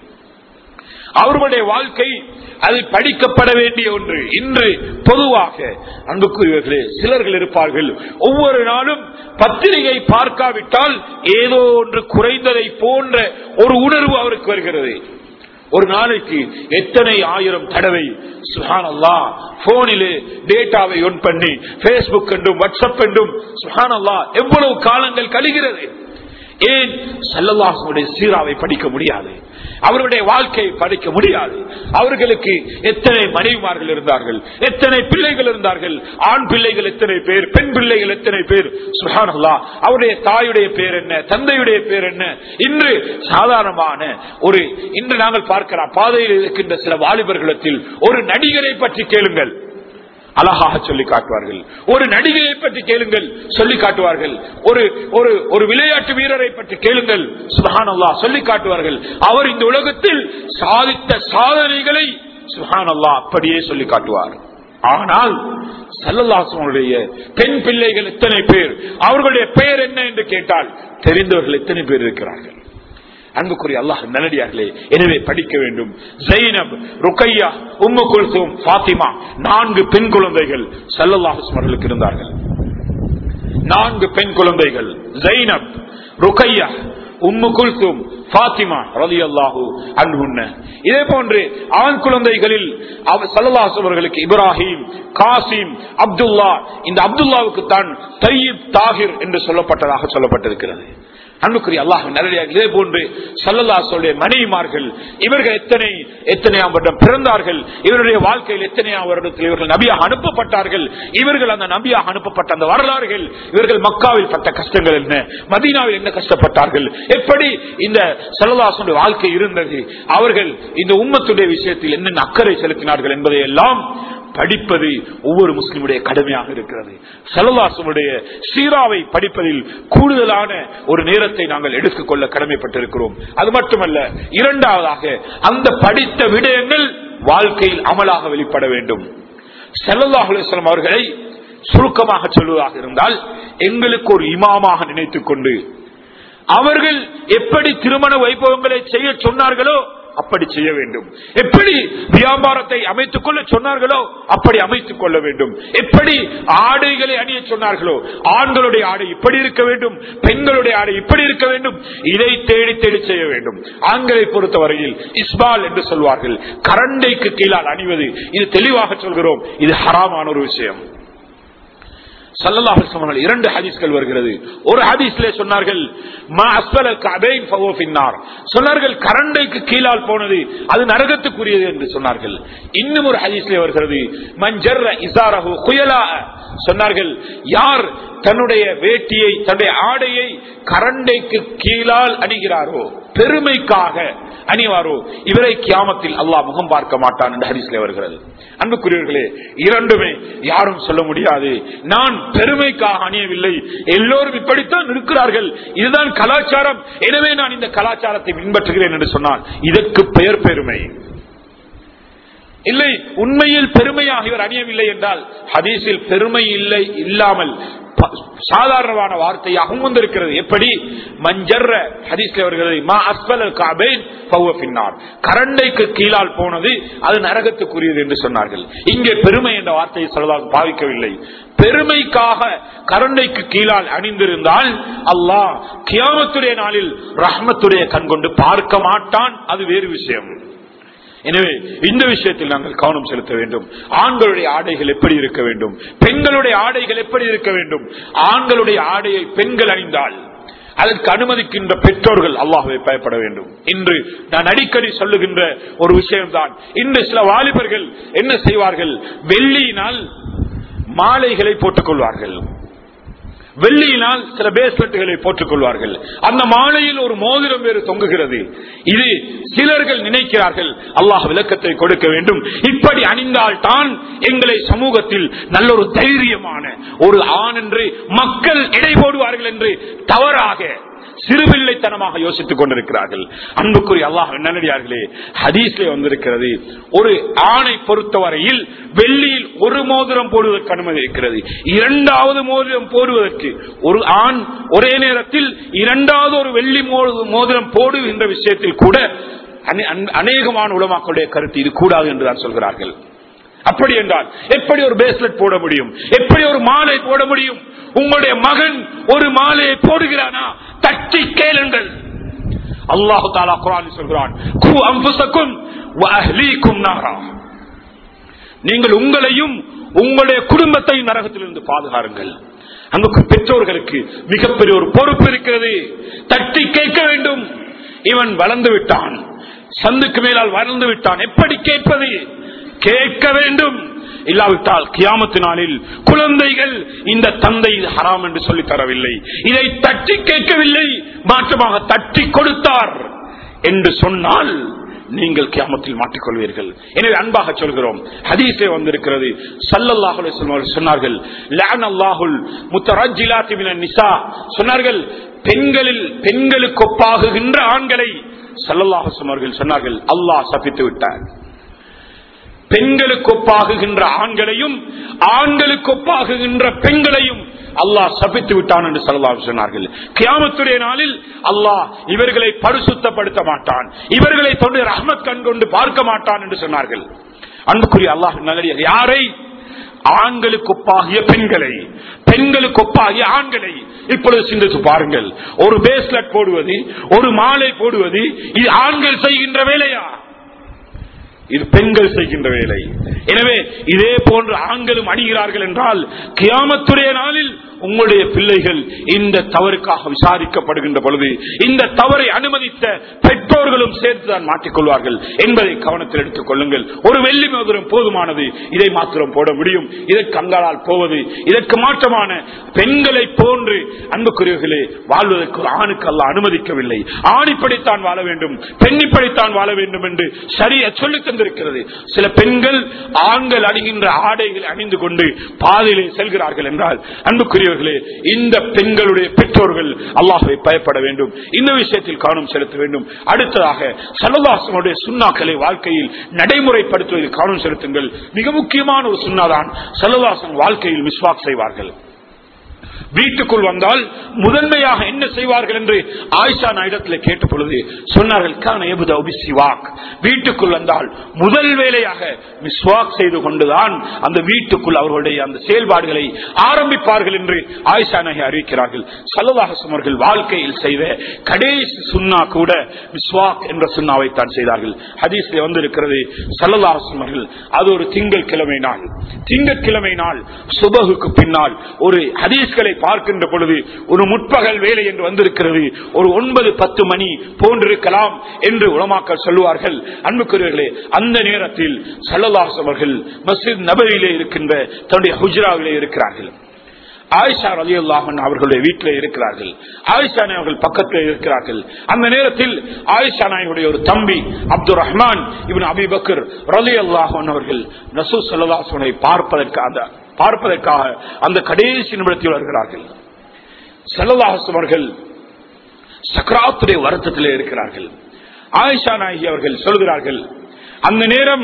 அவர்களுடைய வாழ்க்கை அது படிக்கப்பட வேண்டிய ஒன்று. இன்று பொதுவாக அன்புக்குரியவர்களே சிலர்கள் இருப்பார்கள், ஒவ்வொரு நாளும் பத்திரிகை பார்க்காவிட்டால் ஏதோ ஒன்று குறைந்ததை போன்ற ஒரு உணர்வு அவருக்கு வருகிறது. ஒரு நாளைக்கு எத்தனை ஆயிரம் தடவை சுப்ஹானல்லாஹ் போனிலே டேட்டாவை ஆன் பண்ணி பேஸ்புக் என்றும் வாட்ஸ்அப் என்றும் சுப்ஹானல்லாஹ் எவ்வளவு காலங்கள் கழிகிறது. ஏன் ஸல்லல்லாஹு அலைஹி வஸல்லம் சீராவை படிக்க முடியாது? அவருடைய வாழ்க்கையை படிக்க முடியாது? அவர்களுக்கு எத்தனை மனைவிமார்கள் இருந்தார்கள், எத்தனை பிள்ளைகள் இருந்தார்கள், ஆண் பிள்ளைகள் எத்தனை பேர், பெண் பிள்ளைகள் எத்தனை பேர், சுப்ஹானல்லாஹ் அவருடைய தாயுடைய பேர் என்ன, தந்தையுடைய பேர் என்ன? இன்று சாதாரணமான ஒரு இன்று நாங்கள் பார்க்கலாம், பாதையில் இருக்கின்ற சில வாலிபர்களிடத்தில் ஒரு நடிகரை பற்றி கேளுங்கள், அழகாக சொல்லி காட்டுவார்கள். ஒரு நடிகையை பற்றி கேளுங்கள், சொல்லி காட்டுவார்கள். ஒரு ஒரு ஒரு விளையாட்டு வீரரை பற்றி கேளுங்கள், சுப்ஹானல்லாஹ் சொல்லி காட்டுவார்கள். அவர் இந்த உலகத்தில் சாதித்த சாதனைகளை சுப்ஹானல்லாஹ் அப்படியே சொல்லி காட்டுவார். ஆனால் ஸல்லல்லாஹு அலைஹி வஸல்லம் பெண் பிள்ளைகள் எத்தனை பேர், அவர்களுடைய பெயர் என்ன என்று கேட்டால் தெரிந்தவர்கள் எத்தனை பேர் இருக்கிறார்கள்? அன்புக்குரிய அல்லாஹ் நல்லடியார்களே, எனவே படிக்க வேண்டும். Zainab, Ruqayya, Umm Kulthum, Fatima நான்கு பெண் குழந்தைகள் ஸல்லல்லாஹு அலைஹி வஸல்லம் இருந்தார்கள். நான்கு பெண் குழந்தைகள் Zainab, Ruqayya, Umm Kulthum, Fatima ரலியல்லாஹு அன்ஹுன்ன. இதே போன்று ஆண் குழந்தைகளில் ஸல்லல்லாஹு அலைஹி வஸல்லம் இப்ராஹிம், காசிம், அப்துல்லா. இந்த அப்துல்லாவுக்கு தான் தய்யிப், தாஹிர் என்று சொல்லப்பட்டதாக சொல்லப்பட்டிருக்கிறது. அன்புக்குரிய அல்லாஹ் நல்லடியார்களே, இதே போன்று ஸல்லல்லாஹு அலைஹி வஸல்லம் மனைவிமார்கள் இவர்கள் எத்தனை எத்தனையாம் வருடம் பிறந்தார்கள், இவருடைய வாழ்க்கையில் எத்தனையாம் வருடத்தில் இவர்கள் நபியாக அனுப்பப்பட்டார்கள், இவர்கள் அந்த நபியாக அனுப்பப்பட்ட அந்த வரலாறுகள், இவர்கள் மக்காவில் பட்ட கஷ்டங்கள் என்ன, மதீனாவில் என்ன கஷ்டப்பட்டார்கள், எப்படி இந்த ஸல்லல்லாஹு அலைஹி வஸல்லம் வாழ்க்கை இருந்தது, அவர்கள் இந்த உம்மத்துடைய விஷயத்தில் என்னென்ன அக்கறை செலுத்தினார்கள் என்பதை எல்லாம் படிப்பது ஒவ்வொரு முஸ்லிமுடைய கடமையாக இருக்கிறது. ஸல்லல்லாஹு அலைஹி வஸல்லம் சீராவை படிப்பதில் கூடுதலான ஒரு நேரத்தை நாங்கள் எடுத்துக்கொள்ள கடமைப்பட்டிருக்கிறோம். அது மட்டுமல்ல, இரண்டாவதாக அந்த படித்த விடயங்கள் வாழ்க்கையில் அமலாக வெளிப்பட வேண்டும். ஸல்லல்லாஹு அலைஹி வஸல்லம் அவர்களை சுருக்கமாக சொல்வதாக இருந்தால், எங்களுக்கு ஒரு இமாமாக நினைத்துக் கொண்டு அவர்கள் எப்படி திருமண வைபவங்களை செய்ய சொன்னார்களோ அப்படி செய்ய வேண்டும். எப்படி வியாபாரத்தை அமைத்துக் கொள்ள சொன்னார்களோ அப்படி அமைத்துக் கொள்ள வேண்டும். எப்படி ஆடைகளை அணிய சொன்னார்களோ, ஆண்களுடைய ஆடை இப்படி இருக்க வேண்டும், பெண்களுடைய ஆடை இப்படி இருக்க வேண்டும், இதை தேடி தேடி செய்ய வேண்டும். ஆண்களை பொறுத்தவரையில் இஸ்பால் என்று சொல்வார்கள், கரண்டைக்கு கீழால் அணிவது. இது தெளிவாக சொல்கிறோம், இது ஹராமான ஒரு விஷயம். ஸல்லல்லாஹு அலைஹி வஸல்லம் இரண்டு ஹதீஸ்கள் வருகிறது. ஒரு ஹதீஸ்ல சொன்னார்கள் மா அஸ்ஃபல கஅபைன் ஃபஹுவ ஃபின்னார், சொன்னார்கள் கரண்டைக்கு கீழால் போனது அது நரகத்துக்குரியது என்று சொன்னார்கள். இன்னும் ஒரு ஹதீஸ்ல வருகிறது மன் ஜர்ர இஸாரஹு குயலா, சொன்னார்கள் யார் தன்னுடைய வேட்டியை தன்னுடைய ஆடையை கரண்டைக்கு கீழால் அணிகிறாரோ, பெருமைக்காக அணிவாரோ, இவரை கியாமத்தில் அல்லாஹ் முகம் பார்க்க மாட்டான் என்று ஹதீஸ்ல வருகிறது. அன்புக்குரியவர்களே, இரண்டுமே யாரும் சொல்ல முடியாது நான் பெருமைக்காக அணியவில்லை, எல்லோரும் இப்படித்தான் இருக்கிறார்கள், இதுதான் கலாச்சாரம், எனவே நான் இந்த கலாச்சாரத்தை பின்பற்றுகிறேன் என்று சொன்னால் இதற்கு பெயர் பெருமை இல்லை. உண்மையில் பெருமையாக இவர் அணியவில்லை என்றால் ஹதீஸில் பெருமை இல்லை இல்லாமல் சாதாரணமான வார்த்தையாகவும் வந்திருக்கிறது. எப்படி மஞ்சர்ற ஹதீஸ்ல வருகிறது மா அஸ்ஃபலல் கஅபைன் ஃபஹுவ ஃபின்னார், கரண்டைக்கு கீழால் போனது அது நரகத்துக்குரியது என்று சொன்னார்கள். இங்கே பெருமை என்ற வார்த்தையை சொல்லலாம் பாவிக்கவில்லை. பெருமைக்காக கரண்டைக்கு கீழால் அணிந்திருந்தால் அல்லாஹ் கியாமத்துடைய நாளில் ரஹ்மத்துடைய கண் கொண்டு பார்க்க மாட்டான், அது வேறு விஷயம். எனவே இந்த விஷயத்தில் நாங்கள் கவனம் செலுத்த வேண்டும். ஆண்களுடைய ஆடைகள் எப்படி இருக்க வேண்டும், பெண்களுடைய ஆடைகள் எப்படி இருக்க வேண்டும். ஆண்களுடைய ஆடையை பெண்கள் அணிந்தால் அதற்கு அனுமதிக்கின்ற பெற்றோர்கள் அல்லாஹ்வை பயப்பட வேண்டும். இன்று நான் அடிக்கடி சொல்லுகின்ற ஒரு விஷயம்தான், இன்று சில வாலிபர்கள் என்ன செய்வார்கள், வெள்ளியினால் மாலைகளை போட்டுக் கொள்வார்கள், வெள்ளியினால் சில பேஸ்லெட்டுகளை போட்டுக் கொள்வார்கள், அந்த மாலையில் ஒரு மோதிரம் வேறு தொங்குகிறது. இது சிலர்கள் நினைக்கிறார்கள் அல்லாஹ் விளக்கத்தை கொடுக்க வேண்டும், இப்படி அணிந்தால் தான் எங்களை சமூகத்தில் நல்ல ஒரு தைரியமான ஒரு ஆண் என்று மக்கள் எடை போடுவார்கள் என்று தவறாக சிறுபிள்ளைத்தனமாக யோசித்துக் கொண்டிருக்கிறார்கள். அன்புக்குரிய அல்லாஹ் நல்லடியார்களே, ஹதீஸ்ல வந்திருக்கிறது ஒரு ஆணை பொறுத்தவரையில் வெள்ளியில் ஒரு மோதிரம் போடுவதற்கு அனுமதி இருக்கிறது. இரண்டாவது மோதிரம் போடுவதற்கு ஒரு ஆண் ஒரே நேரத்தில் இரண்டாவது ஒரு வெள்ளி மோதிரம் போடுகின்ற விஷயத்தில் கூட அநேகமான உலமாக்களுடைய கருத்து இது கூடாது என்றுதான் சொல்கிறார்கள். அப்படி என்றால் எப்படி ஒரு பிரேஸ்லெட் போட முடியும், எப்படி ஒரு மாலை போட முடியும்? உங்களுடைய மகன் ஒரு மாலையை போடுகிறானா, தட்டி கேளுங்கள். அல்லாஹ் தஆலா குர்ஆனில் சொல்கிறான் கு அன்ஃபுஸக்கும் வ அஹ்லீக்கும் நாரா, நீங்கள் உங்களையும் உங்களுடைய குடும்பத்தையும் நரகத்திலிருந்து பாதுகாருங்கள். அங்கு பெற்றோர்களுக்கு மிகப்பெரிய ஒரு பொறுப்பு இருக்கிறது. தட்டி கேட்க வேண்டும். இவன் வளர்ந்து விட்டான், சந்துக்கு மேலால் வளர்ந்து விட்டான், எப்படி கேட்பது? கேட்க வேண்டும். இல்லாவிட்டால் கியாமத்து நாளில் குழந்தைகள் இந்த தந்தை ஹராம் என்று சொல்லி தரவில்லை, இதை தட்டி கேட்கவில்லை, மாற்றமாக தட்டி கொடுத்தார் என்று சொன்னால் நீங்கள் கியாமத்தில் மாட்டிக்கொள்வீர்கள். எனவே அன்பாக சொல்கிறோம், ஹதீஸே வந்திருக்கிறது ஸல்லல்லாஹு அலைஹி வஸல்லம் சொன்னார்கள் லஅனல்லாஹுல் முத்தரஜ்ஜிலாத்தி மினன் நிஸா, சொன்னார்கள் பெண்களில் பெண்களுக்கு ஒப்பாகுகின்ற ஆண்களை ஸல்லல்லாஹு அலைஹி வஸல்லம் சொன்னார்கள் அல்லாஹ் சபித்து விட்டார். பெண்களுக்கு ஒப்பாகுகின்ற ஆண்களையும் ஆண்களுக்கு ஒப்பாகுகின்ற பெண்களையும் அல்லாஹ் சபித்து விட்டான் என்று ஸல்லல்லாஹு அலைஹி வஸல்லம் சொன்னார்கள். கியாமத்துடைய நாளில் அல்லாஹ் இவர்களை பரிசுத்தப்படுத்த மாட்டான், இவர்களை தன்னுடைய ரஹ்மத் கண் கொண்டு பார்க்க மாட்டான் என்று சொன்னார்கள். அன்புக்குரிய அல்லாஹ் நல்லடியார், யாரை? ஆண்களுக்கு ஒப்பாகிய பெண்களை, பெண்களுக்கு ஒப்பாகிய ஆண்களை. இப்பொழுது சிந்தித்து பாருங்கள், ஒரு பேஸ்லெட் போடுவது, ஒரு மாலை போடுவது, இது ஆண்கள் செய்கின்ற வேலையா? இது பெண்கள் செய்கின்ற வேலை. எனவே இதே போன்று ஆண்களும் அணிகிறார்கள் என்றால் கியாமத்துடைய நாளில் உங்களுடைய பிள்ளைகள் இந்த தவறுக்காக விசாரிக்கப்படுகின்ற பொழுது இந்த தவறை அனுமதித்த பெற்றோர்களும் சேர்த்துதான் மாற்றிக்கொள்வார்கள் என்பதை கவனத்தில் எடுத்துக் கொள்ளுங்கள். ஒரு வெள்ளி மோதிரம் போதுமானது, இதை மாத்திரம் போட முடியும், இதற்கு அங்காளால் போவது, இதற்கு மாற்றமான பெண்களை போன்று அன்புக்குரியவர்களே வாழ்வதற்கு ஒரு ஆணுக்கு அல்லாஹ் அனுமதிக்கவில்லை. ஆண் இப்படித்தான் வாழ வேண்டும், பெண் இப்படித்தான் வாழ வேண்டும் என்று ஷரியத் சொல்லித் தந்திருக்கிறது. சில பெண்கள் ஆண்கள் அணிகின்ற ஆடைகளை அணிந்து கொண்டு பாதையிலே செல்கிறார்கள் என்றால் அன்புக்குரிய இந்த பெண்களுடைய பெற்றோர்கள் அல்லாஹ்வை பயப்பட வேண்டும், இந்த விஷயத்தில் கவனம் செலுத்த வேண்டும். அடுத்ததாக ஸல்லல்லாஹு அலைஹி வஸல்லம் சுன்னாக்களை வாழ்க்கையில் நடைமுறைப்படுத்துவதில் கவனம் செலுத்துங்கள். மிக முக்கியமான ஒரு சுன்னாதான் ஸல்லல்லாஹு அலைஹி வஸல்லம் வாழ்க்கையில் மிஸ்வாக் செய்வார்கள். வீட்டுக்குள் வந்தால் முதன்மையாக என்ன செய்வார்கள் என்று ஆயிஷா நாயிடத்தில் கேட்ட பொழுது சொன்னார்கள், கான யப்தஉ பிஸ்ஸிவாக், வீட்டுக்குள் வந்தால் முதல் வேலையாக மிஸ்வாக் செய்து கொண்டுதான் அந்த வீட்டுக்குள் அவர்களுடைய அந்த செயல்பாடுகளை ஆரம்பிப்பார்கள் என்று ஆயிஷா நாயகி அறிவிக்கிறார்கள். ஸல்லல்லாஹு அலைஹி வஸல்லம் அவர்கள் வாழ்க்கையில் செய்த கடைசி சுன்னா கூட மிஸ்வாக் என்ற சுன்னாவை தான் செய்தார்கள். ஹதீஸ்ல வந்து இருக்கிறது, ஸல்லல்லாஹு அலைஹி வஸல்லம் அவர்கள் அது ஒரு திங்கள் கிழமை நாள், திங்கட்கிழமை நாள் சுபஹுக்கு பின்னால் ஒரு ஹதீஸ்களை பார்க்கின்ற பொழுது ஒரு முற்பகல் வேலை என்று வந்திருக்கிறது, ஒரு ஒன்பது பத்து மணி போன்றிருக்கலாம் என்று உலமாக்கள் சொல்லுவார்கள். அன்புக்குரியவர்களே, அந்த நேரத்தில் ஸல்லல்லாஹு அலைஹி வஸல்லம் அவர்கள் மஸ்ஜித் நபவியிலே இருக்கின்ற தன்னுடைய ஹுஜ்ராவிலே இருக்கிறார்கள். ஆயிஷா ரலியல்லாஹு அன்ஹா அவர்களுடைய வீட்டிலே இருக்கிறார்கள். ஆயிஷா நாயகி அவர்கள் பக்கத்தில் இருக்கிறார்கள். அந்த நேரத்தில் ஆயிஷா நாயகியுடைய ஒரு தம்பி Abdul Rahman ibn Abi Bakr ரலியல்லாஹு அன்ஹு அவர்கள் ரசூல் ஸல்லல்லாஹு அலைஹி வஸல்லம் பார்ப்பதற்காக பார்ப்பதற்காக அந்த கடைசி நிமிடத்தில் வருகிறார்கள். ஸல்லல்லாஹு அலைஹி வஸல்லம் அவர்கள் சக்ராத்துடைய வருத்தத்திலே இருக்கிறார்கள். ஆயிஷா நாயகி அவர்கள் சொல்கிறார்கள், அந்த நேரம்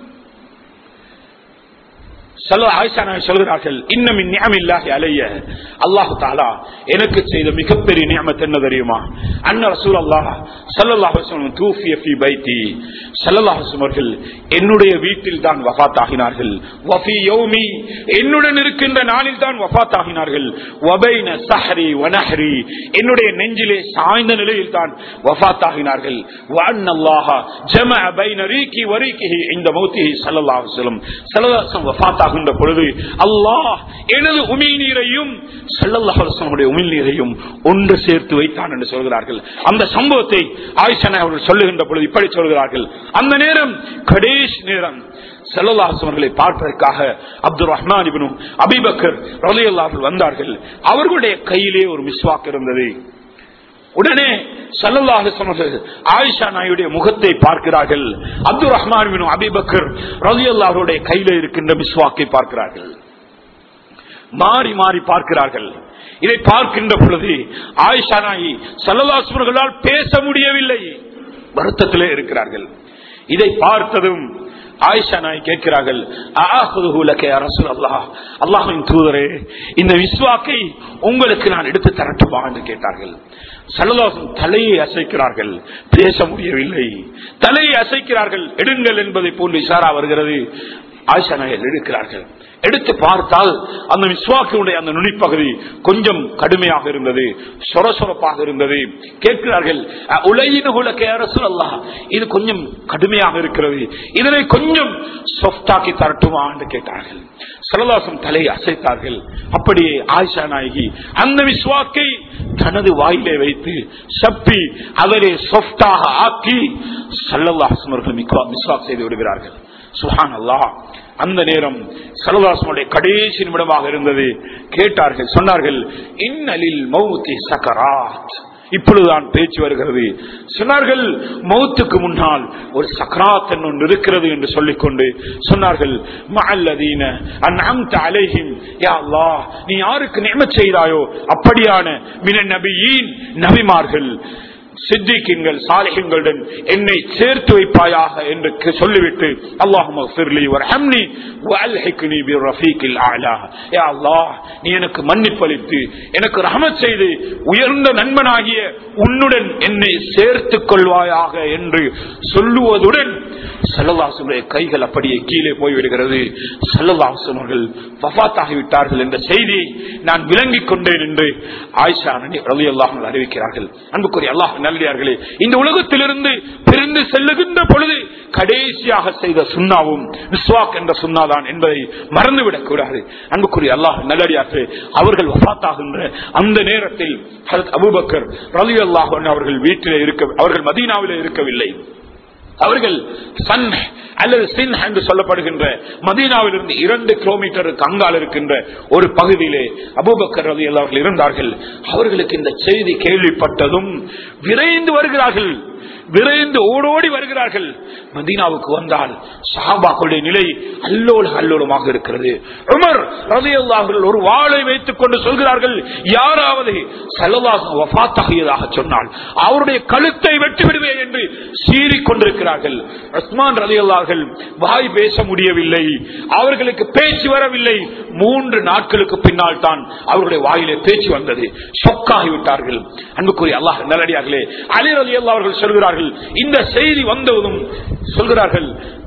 சொல்கிறார்கள், இன்னும் நிஅமில்லாஹி அலைய, அல்லாஹ் தஆலா எனக்கு செய்த மிகப்பெரிய நிஅமத் என்ன தெரியுமா? அன்ன ரசூலுல்லாஹ் ஸல்லல்லாஹு அலைஹி வஸல்லம் தூஃபிய ஃபீ பைத்தி, ஸல்லல்லாஹு அலைஹி வஸல்லம் அவர்கள் என்னுடைய வீட்டில் தான் வஃபாத் ஆகினார்கள். வஃபீ யௌமி, என்னுடன் இருக்கின்ற நாளில் தான் வஃபாத் ஆகினார்கள். வபைன ஸஹ்ரி வநஹ்ரி, என்னுடைய நெஞ்சிலே சாய்ந்த நிலையில் தான் வஃபாத் ஆகினார்கள். வஅன்னல்லாஹ ஜமஅ பைன ரீகி வரீகிஹி இந்த மௌத்திஹி ஸல்லல்லாஹு அலைஹி வஸல்லம், ஸல்லல்லாஹு அலைஹி வஸல்லம் வஃபாத் பொழுது அல்லாஹ் எனது உமிழ்நீரையும் ஸல்லல்லாஹு அலைஹி வஸல்லம் உமிழ்நீரையும் ஒன்று சேர்த்து வைத்தான் என்று சொல்கிறார்கள். அந்த சம்பவத்தை ஆயிஷா நாயகி அவர்கள் சொல்லுகின்ற பொழுது இப்படி சொல்கிறார்கள், அந்த நேரம் கடைசி நேரம் ஸல்லல்லாஹு அலைஹி வஸல்லம் அவர்களை பார்ப்பதற்காக Abdul Rahman ibn Abi Bakr ரலியல்லாஹு அன்ஹு வந்தார்கள். அவர்களுடைய கையிலே ஒரு மிஸ்வாக் இருந்தது. உடனே ஸல்லல்லாஹு அலைஹி வஸல்லம் ஆயிஷா நாயுடைய முகத்தை பார்க்கிறார்கள். Abdul Rahman ibn Abi Bakr ரலியல்லாஹு அன்ஹுடைய கையில இருக்கின்ற மிஸ்வாக்கை பார்க்கிறார்கள். மாறி மாறி பார்க்கிறார்கள். இதை பார்க்கின்ற பொழுது ஆயிஷா நாயகி ஸல்லல்லாஹு அலைஹி வஸல்லம் அவர்களால் பேச முடியவில்லை, வருத்தத்திலே இருக்கிறார்கள். இதை பார்த்ததும் ஆயிஷா நாயகி கேட்கிறார்கள், ஆஹுது லக யா ரசூலல்லாஹ், அல்லாஹ்வின் தூதரே, இந்த மிஸ்வாக்கை உங்களுக்கு நான் எடுத்து தரட்டுமா என்று கேட்டார்கள். ஸல்லல்லாஹு அலைஹி வஸல்லம் தலையை அசைக்கிறார்கள், பேச முடியவில்லை. தலையை அசைக்கிறார்கள், எடுங்கள் என்பதை போன்று இஷாரா வருகிறது. ஆயிஷா நாயகி எடுக்கிறார்கள். எடுத்து பார்த்தால் அந்த மிஸ்வாக்கினுடைய அந்த நுனிப்பகுதி கொஞ்சம் கடுமையாக இருந்தது, சொரசொரப்பாக இருந்தது. கேட்கிறார்கள், இது கொஞ்சம் கடுமையாக இருக்கிறது, இதனை கொஞ்சம் சாஃப்டாக்கி தரட்டுமா என்று கேட்டார்கள். ஸல்லல்லாஹு அலைஹி வஸல்லம் தலையை அசைத்தார்கள். அப்படியே ஆயிஷா நாயகி அந்த மிஸ்வாக்கை தனது வாயிலே வைத்து சப்பி அவரை சாஃப்டாக ஆக்கி ஸல்லல்லாஹு அலைஹி வஸல்லம் மிஸ்வாக் செய்து விடுகிறார்கள். சுப்ஹானல்லாஹ். அந்த நேரம் ஸல்லல்லாஹு அலைஹி வஸல்லம் கடைசி நிமிடமாக இருந்தது. கேட்டார்கள், சொன்னார்கள், இன்னலில் மௌத்தி சக்கராத், இப்பொழுதுதான் பேச்சு வருகிறது. சொன்னார்கள், மௌத்துக்கு முன்னால் ஒரு சக்கராத் ஒன்று இருக்கிறது என்று சொல்லிக்கொண்டு சொன்னார்கள், மஅல்லதீன அன்அம்த அலைஹிம், யா அல்லாஹ், நீ யாருக்கு நிஅமத் செய்தாயோ அப்படியான மினன் நபியீன், நபிமார்கள், சித்திகீன்கள், சாலிஹீன்களுடன் என்னை சேர்த்து வைப்பாயாக என்று சொல்லிவிட்டு அல்லாஹும்ம ஃபிர்லி வர்ஹம்னி வஅல்ஹிக்னி பிர்ரஃபீகில் அலா, யா அல்லாஹ், நீ எனக்கு மன்னிப்பளித்து எனக்கு ரஹமத் செய்து உயர்ந்த நண்பனாகிய உன்னுடன் என்னை சேர்த்துக் கொள்வாயாக என்று சொல்லுவதுடன் ஸல்லல்லாஹு அலைஹி வஸல்லம் கைகள் அப்படியே கீழே போய்விடுகிறது. ஸல்லல்லாஹு அலைஹி வஸல்லம் அவர்கள் வஃபாத் ஆகிவிட்டார்கள் என்ற செய்தியை நான் விளங்கிக் கொண்டேன் என்று ஆயிஷா ரலியல்லாஹு அன்ஹா அறிவிக்கிறார்கள். அன்புக்குரிய அல்லாஹ் நல்லடியார்களே, இந்த உலகத்திலிருந்து பிரிந்து செல்லுகின்ற பொழுது கடைசியாக செய்த சுன்னாவும் மிஸ்வாக் என்ற சுன்னாதான் என்பதை மறந்துவிடக் கூடாது. அன்புக்குரிய அல்லாஹ் நல்லடியார்களே, அவர்கள் வஃபாத் ஆகின்ற அந்த நேரத்தில் ஹஜ்ரத் அபூபக்கர் ரலியல்லாஹு அன்ஹு அவர்கள் வீட்டிலே இருக்க, அவர்கள் மதீனாவிலே இருக்கவில்லை. அவர்கள் சன் அல்லது சின் என்று சொல்லப்படுகின்ற மதீனாவிலிருந்து இரண்டு கிலோமீட்டருக்கு அங்கால் இருக்கின்ற ஒரு பகுதியிலே அபூபக்கர் ரலியல்லாஹு அன்ஹு இருந்தார்கள். அவர்களுக்கு இந்த செய்தி கேள்விப்பட்டதும் விரைந்து வருகிறார்கள். விரைந்து ஓடோடி வருகிறார்கள். மதீனாவுக்கு வந்தால் சஹாபாக்களுடைய நிலை அல்லோல அல்லோலமாக இருக்கிறது. உமர் ரலியல்லாஹு அன்ஹு ஒரு வாளை வைத்துக் கொண்டு சொல்கிறார்கள், யாராவது ஸல்லல்லாஹு வஃபாத் ஆகியதாக சொன்னால் அவருடைய கழுத்தை வெட்டி விடுவேன் என்று சீறிக் கொண்டிருக்கிறார்கள். உஸ்மான் ரலியல்லாஹு அன்ஹு வாய் பேச முடியவில்லை, அவர்களுக்கு பேச்சு வரவில்லை. மூன்று நாட்களுக்கு பின்னால் தான் அவருடைய வாயிலே பேச்சு வந்தது. ஷொக்காகிவிட்டார்கள். அன்புக்குரிய அல்லாஹ் நல்லடியார்களே, அலி ரலியல்லாஹு அவர்கள் சொல்கிறார்கள், இந்த செய்தி வந்ததும் சொல்கிறார்கள்,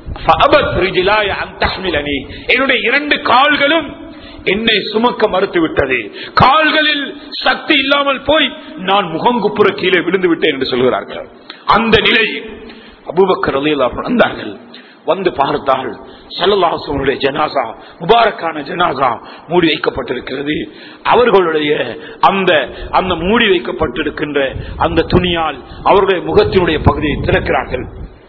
என்னுடைய இரண்டு கால்களும் என்னை சுமக்க மறுத்துவிட்டது, கால்களில் சக்தி இல்லாமல் போய் நான் முகங்குப்புற கீழே விழுந்து விட்டேன் என்று சொல்கிறார்கள். அந்த நிலை அபூபக்கர் ரலியல்லாஹு அன்ஹு வந்தார்கள். வந்து பார்த்தால் ஸல்லல்லாஹு அலைஹி வஸல்லம் ஜனாஸா, முபாரக்கான ஜனாஸா மூடி வைக்கப்பட்டிருக்கிறது. அவர்களுடைய அந்த அந்த மூடி வைக்கப்பட்டிருக்கின்ற அந்த துணியால் அவருடைய முகத்தினுடைய பகுதியை திறக்கிறார்கள்.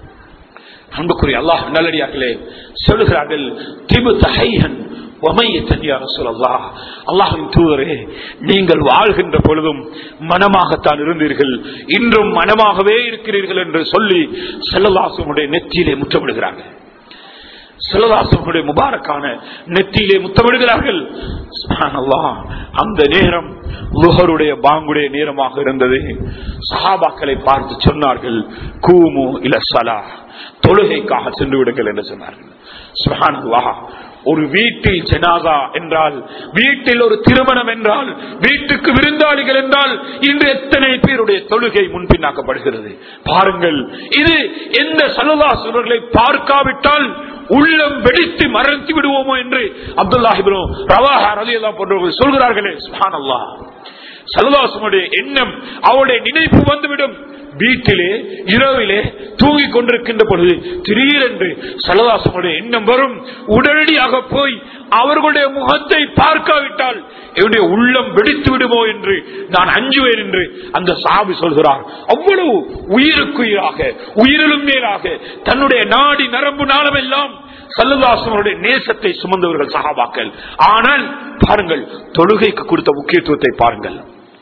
அன்புக்குரிய அல்லாஹ் நல்லடியார்களே, சொல்லுகிறார்கள், திபுத ஹையன் வமையத்தன் யா ரசூலல்லாஹ், அல்லாஹ்வின் தூதரே, நீங்கள் வாழ்கின்ற பொழுதும் மனமாகத்தான் இருந்தீர்கள், இன்றும் மனமாகவே இருக்கிறீர்கள் என்று சொல்லி ஸல்லல்லாஹு அலைஹி வஸல்லம் நெற்றியிலே முத்தமிடுகிறார்கள். ஸல்லல்லாஹு அலைஹி வஸல்லம் முபாரக்கான நெற்றியிலே முத்தமிடுகிறார்கள். சுப்ஹானல்லாஹ். அந்த நேரம் லுஹருடைய பாங்குடைய நேரமாக இருந்தது. சஹாபாக்களை பார்த்து சொன்னார்கள், கூமு இல ஸலாஹ், தொழுகைக்காக சென்று விடுங்கள் என்று சொன்னார்கள். சுப்ஹானல்லாஹ். ஒரு வீட்டில் ஜனாஸா என்றால், வீட்டில் ஒரு திருமணம் என்றால், வீட்டுக்கு விருந்தாளிகள் என்றால் இன்று எத்தனை பேருடைய தொழுகை முன்பின்னாக்கப்படுகிறது பாருங்கள். இது எந்த ஸல்லல்லாஹு அலைஹி வஸல்லம் பார்க்காவிட்டால் உள்ளம் வெடித்து மறைத்து விடுவோமோ என்று அப்துல்லாஹ் இப்னு ரவாஹா ரலியல்லாஹு போன்றவர்கள் சொல்கிறார்களே. சுப்ஹானல்லாஹ். ஸல்லல்லாஹு அலைஹி வஸல்லம் எண்ணம், அவருடைய நினைப்பு வந்துவிடும். வீட்டிலே இரவிலே தூங்கிக் கொண்டிருக்கின்ற பொழுது திடீரென்று ஸல்லல்லாஹு அலைஹி வஸல்லம் எண்ணம் வரும். உடனடியாக போய் அவர்களுடைய முகத்தை பார்க்காவிட்டால் என்னுடைய உள்ளம் வெடித்து விடுமோ என்று நான் அஞ்சுவேன் என்று அந்த சஹாபி சொல்கிறார். அவ்வளவு உயிருக்குயிராக, உயிரிலும் மேலாக தன்னுடைய நாடி நரம்பு நாளமெல்லாம் ஸல்லல்லாஹு அலைஹி வஸல்லம் நேசத்தை சுமந்தவர்கள் சஹாபாக்கள். ஆனால் பாருங்கள், தொழுகைக்கு கொடுத்த முக்கியத்துவத்தை பாருங்கள்.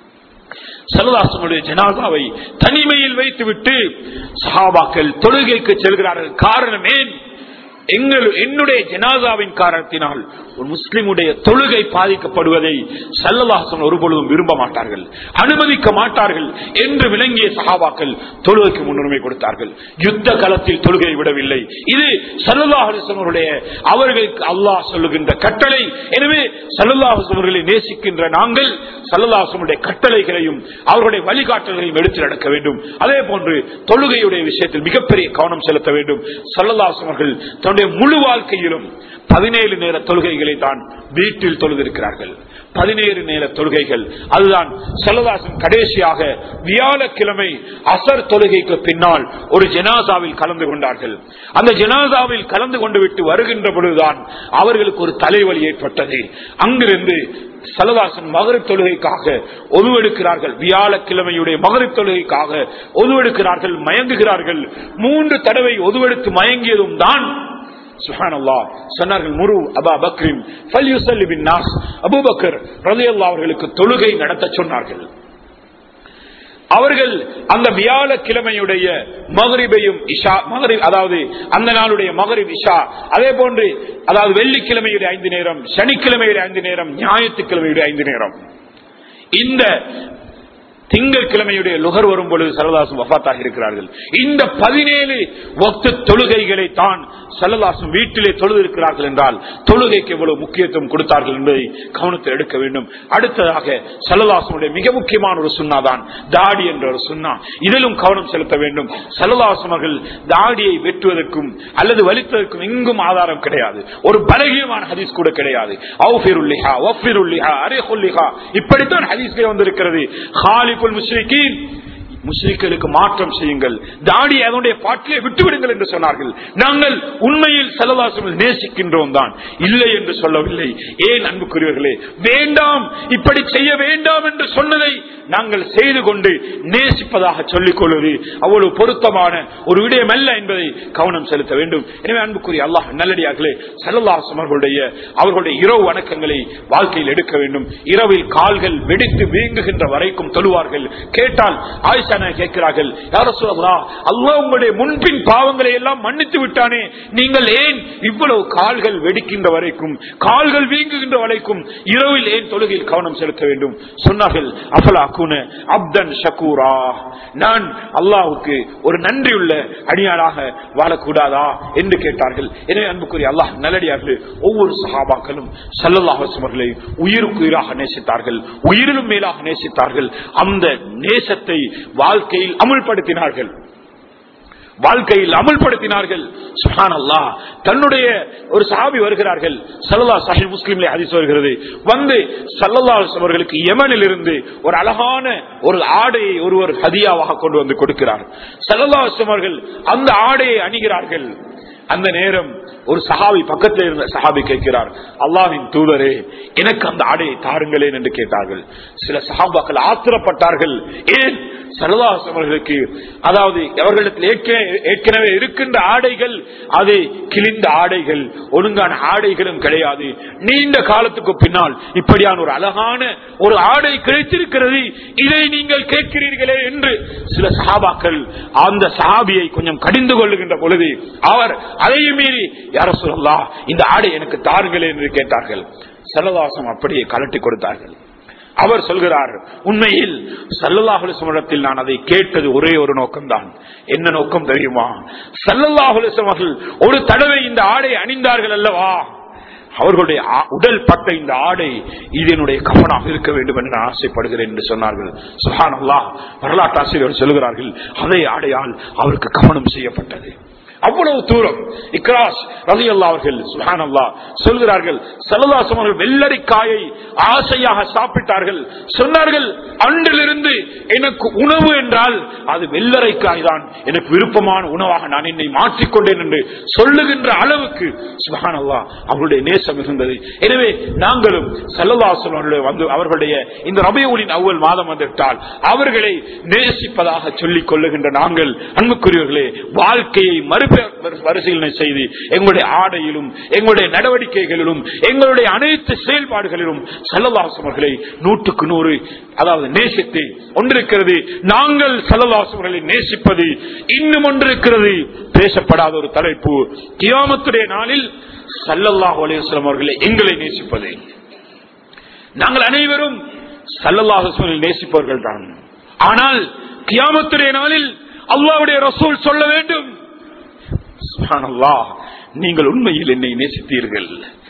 ஸல்லல்லாஹு அலைஹி வஸல்லம் ஜனாஸாவை தனிமையில் வைத்துவிட்டு சஹாபாக்கள் தொழுகைக்கு செல்கிறார்கள். காரணம் ஏன்? எங்கள் என்னுடைய ஜனாஸாவின் காரணத்தினால் ஒரு முஸ்லிமுடைய தொழுகை பாதிக்கப்படுவதை ஸல்லல்லாஹு அலைஹி வஸல்லம் ஒருபொழுதும் விரும்ப மாட்டார்கள், அனுமதிக்க மாட்டார்கள் என்று விளங்கிய சஹாபாக்கள் தொழுகைக்கு முன்னுரிமை கொடுத்தார்கள். யுத்த களத்தில் தொழுகை விடவில்லை. இது ஸல்லல்லாஹு அலைஹி வஸல்லம் அவர்களுக்கு அல்லாஹ் சொல்லுகின்ற கட்டளை. எனவே ஸல்லல்லாஹு அலைஹி வஸல்லம் நேசிக்கின்ற நாங்கள் ஸல்லல்லாஹு அலைஹி வஸல்லம் கட்டளைகளையும் அவருடைய வழிகாட்டல்களையும் எடுத்து நடக்க வேண்டும். அதே போன்று தொழுகையுடைய விஷயத்தில் மிகப்பெரிய கவனம் செலுத்த வேண்டும். ஸல்லல்லாஹு அலைஹி வஸல்லம் தன்னுடைய முழு வாழ்க்கையிலும் பதினேழு நேர தொழுகைகளை தான் வீட்டில் தொழுதிருக்கிறார்கள். பதினேழு நேர தொழுகைகள். அதுதான் ஸல்லல்லாஹு அலைஹி வஸல்லம் கடைசியாக வியாழக்கிழமை அசர் தொழுகைக்கு பின்னால் ஒரு ஜனாசாவில் கலந்து கொண்டார்கள். அந்த ஜனாசாவில் கலந்து கொண்டு விட்டு வருகின்ற பொழுதுதான் அவர்களுக்கு ஒரு தலைவலி ஏற்பட்டது. அங்கிருந்து ஸல்லல்லாஹு அலைஹி வஸல்லம் மக்ரிப் தொழுகைக்காக ஒதுவெடுக்கிறார்கள். வியாழக்கிழமையுடைய மக்ரிப் தொழுகைக்காக ஒதுவெடுக்கிறார்கள், மயங்குகிறார்கள். மூன்று தடவை ஒதுவெடுத்து மயங்கியதும் தான் சுப்ஹானல்லாஹ் சொன்னார்கள், முரு அபா பக்ரின் ஃபல்யுஸல்லி பின்னாஸ், அபூபக்கர் ரலியல்லாஹு அவர்களுக்கு தொழுகை நடத்த சொன்னார்கள். அவர்கள் அந்த வியாழக்கிழமையுடைய மக்ரிபையும் இஷா, மக்ரிப் அதாவது அந்த நாளுடைய மக்ரிப் இஷா, அதே போன்று அதாவது வெள்ளிக்கிழமையுடைய ஐந்து நேரம், சனிக்கிழமையுடைய ஐந்து நேரம், ஞாயிற்றுக்கிழமையுடைய ஐந்து நேரம், இந்த திங்கட்கிழமையுடைய லுகர் வரும் பொழுது ஸல்லல்லாஹு அலைஹி வஸல்லம் வஃபாத்தாக இருக்கிறார்கள். இந்த பதினேழு வக்து தொழுகைகளை தான் ஸல்லல்லாஹு அலைஹி வஸல்லம் வீட்டிலே தொழுது இருக்கிறார்கள் என்றால் தொழுகைக்கு எவ்வளவு முக்கியத்துவம் கொடுத்தார்கள் என்பதை கவனத்தில் எடுக்க வேண்டும். அடுத்ததாக ஸல்லல்லாஹு அலைஹி வஸல்லம் மிக முக்கியமான ஒரு சுன்னா தான் தாடி என்ற ஒரு சுன்னா. இதிலும் கவனம் செலுத்த வேண்டும். ஸல்லல்லாஹு அலைஹி வஸல்லம் தாடியை வெட்டுவதற்கும் அல்லது வலிப்பதற்கும் எங்கும் ஆதாரம் கிடையாது. ஒரு பலகீனமான ஹதீஸ் கூட கிடையாது. அவ்ஃபிருல் லிஹா வஃபிருல் லிஹா அரிஹுல் லிஹா, இப்படித்தான் ஹதீஸ்ல வந்திருக்கிறது. ஹாலிஃபுல் முஷ்ரிகீன், முஸ்லிம்களுக்கு மாற்றம் செய்யுங்கள், தாடி அதனுடைய பாட்டிலே விட்டுவிடுங்கள் என்று சொன்னார்கள். நாங்கள் உண்மையில் ஸல்லல்லாஹு அலைஹி வஸல்லம் நேசிக்கின்றோம் தான், இல்லை என்று சொல்லவில்லை. ஏன் அன்புக்குரியவர்களே, வேண்டாம் இப்படி செய்ய வேண்டாம் என்று சொன்னதை நாங்கள் செய்து கொண்டு நேசிப்பதாக சொல்லிக் கொள்வது அவ்வளவு பொருத்தமான ஒரு விடயம் அல்ல என்பதை கவனம் செலுத்த வேண்டும். எனவே அன்புக்குரிய அல்லாஹ் நல்லடியார்களே, ஸல்லல்லாஹு அலைஹி வஸல்லம் அவர்களுடைய அவர்களுடைய இரவு வணக்கங்களை வாழ்க்கையில் எடுக்க வேண்டும். இரவில் கால்கள் வெடித்து வீங்குகின்ற வரைக்கும் தொழுவார்கள். கேட்டால் ஆயிஷா கேட்கிறார்கள், யா ரசூலல்லாஹ், அல்லாஹ் உங்களுடைய முன்பின் பாவங்களை எல்லாம் மன்னித்து விட்டானே, நீங்கள் ஏன் இவ்வளவு கால்கள் வெடிக்கின்ற வரைக்கும் கால்கள் வீங்குகின்ற வரைக்கும் இரவில் ஏன் தொழுகையில் கவனம் செலுத்த வேண்டும்? சொன்னார்கள், அஃபலா அகூன அப்தன் ஷகூரா, நான் அல்லாஹ்வுக்கு ஒரு நன்றியுள்ள அடியாளாக வாழக்கூடாதா என்று கேட்டார்கள். எனவே அன்புக்குரிய அல்லாஹ் நல்லடியார்கள், ஒவ்வொரு சஹாபாக்களும் ஸல்லல்லாஹு அலைஹி வஸல்லம் அவர்களை உயிருக்கு உயிராக நேசித்தார்கள், உயிரிலும் மேலாக நேசித்தார்கள். அந்த நேசத்தை வாழ்க்கையில் அமுல்படுத்தினார்கள் வாழ்க்கையில் அமல்படுத்தினார்கள். சுப்ஹானல்லாஹ். தன்னுடைய ஒரு சஹாபி வருகிறார்கள், ஸல்லல்லாஹு சஹீஹ் முஸ்லிம்ல ஹதீஸ் வருகிறது, வந்து ஸல்லல்லாஹு அலைஹி வஸல்லம் அவர்களுக்கு யமனில் இருந்து ஒரு அழகான ஒரு ஆடையை ஒருவர் ஹதியாவாக கொண்டு வந்து கொடுக்கிறார். ஸல்லல்லாஹு அலைஹி வஸல்லம் அவர்கள் அந்த ஆடையை அணிகிறார்கள். அந்த நேரம் ஒரு சஹாபி பக்கத்தில் இருந்த சஹாபி கேட்கிறார், அல்லாஹ்வின் தூதரே, எனக்கு அந்த ஆடையை தாருங்களேன் என்று கேட்டார்கள். சில சஹாபாக்கள் ஆத்திரப்பட்டார்கள். ஏன்? ஸல்லல்லாஹு அலைஹி வஸல்லம் அவர்களுக்கு, அதாவது அவர்களிடத்தில் ஏற்கனவே இருக்கின்ற ஆடைகள் அது கிழிந்த ஆடைகள், ஒழுங்கான ஆடைகளும் கிடையாது. நீண்ட காலத்துக்கு பின்னால் இப்படியான ஒரு அழகான ஒரு ஆடை கிடைத்திருக்கிறது, இதை நீங்கள் கேட்கிறீர்களே என்று சில சஹாபாக்கள் அந்த சஹாபியை கொஞ்சம் கடிந்து கொள்ளுகின்ற பொழுது அவர் அதையும் மீறி, யா ரசூலல்லாஹ், இந்த ஆடை எனக்கு தாருங்களே என்று கேட்டார்கள். ஸல்லல்லாஹு அலைஹி வஸல்லம் அப்படியே கலட்டி கொடுத்தார்கள். அவர் சொல்கிறார், உண்மையில் ஸல்லல்லாஹு அலைஹி வஸல்லம் நான் அதை கேட்டது ஒரே ஒரு நோக்கம்தான். என்ன நோக்கம் தெரியுமா? ஸல்லல்லாஹு அலைஹி வஸல்லம் அவர்கள் ஒரு தடவை இந்த ஆடை அணிந்தார்கள் அல்லவா, அவர்களுடைய உடல் பட்ட இந்த ஆடை இதனுடைய கவனாக இருக்க வேண்டும் என்று நான் ஆசைப்படுகிறேன் என்று சொன்னார்கள். சுப்ஹானல்லாஹ். வரலாற்று ஆசிரியர்கள் சொல்கிறார்கள், அதே ஆடையால் அவருக்கு கவனம் செய்யப்பட்டது. அவ்வளவு தூரம் இக்ராஸ் ரலியல்லாஹு அவர்கள் சுப்ஹானல்லாஹ் சொல்கிறார்கள், ஸல்லல்லாஹு அலைஹி வஸல்லம் வெள்ளரிக்காயை ஆசையாக சாப்பிட்டார்கள். சொன்னார்கள், அன்றிலிருந்து எனக்கு உணவு என்றால் அது வெள்ளரிக்காய் தான், எனக்கு விருப்பமான உணவாக நான் என்னை மாற்றிக்கொண்டேன் என்று சொல்லுகின்ற அளவுக்கு சுப்ஹானல்லாஹ் அவர்களுடைய நேசம் இருந்தது. எனவே நாங்களும் ஸல்லல்லாஹு அலைஹி வஸல்லம் வந்து அவர்களுடைய இந்த ரபியுல் அவ்வல் மாதம் வந்துவிட்டால் அவர்களை நேசிப்பதாக சொல்லிக் கொள்ளுகின்ற நாங்கள் அன்புக்குரியவர்களே, வாழ்க்கையை மறு பரிசீலனை செய்து எங்களுடைய ஆடையிலும் எங்களுடைய நடவடிக்கைகளிலும் எங்களுடைய அனைத்து செயல்பாடுகளிலும் ஸல்லல்லாஹு அலைஹி வஸல்லம் அவர்களை நூற்றுக்கு நூறு அதாவது நேசித்து ஒன்றிருக்கிறது. நாங்கள் ஸல்லல்லாஹு அலைஹி வஸல்லம் அவர்களை நேசிப்பது. இன்னும் ஒன்றிருக்கிறது, பேசப்படாத ஒரு தலைப்பு, கியாமத்துடைய நாளில் ஸல்லல்லாஹு அலைஹி வஸல்லம் அவர்களை எங்களை நேசிப்பது. நாங்கள் அனைவரும் ஸல்லல்லாஹு அலைஹி வஸல்லம் நேசிப்பவர்கள் தான். ஆனால் கியாமத்துடைய நாளில் அல்லாஹ்வுடைய ரசூல் சொல்ல வேண்டும், சுப்ஹானல்லாஹ், நீங்கள் உண்மையில் என்னை நேசித்தீர்கள்,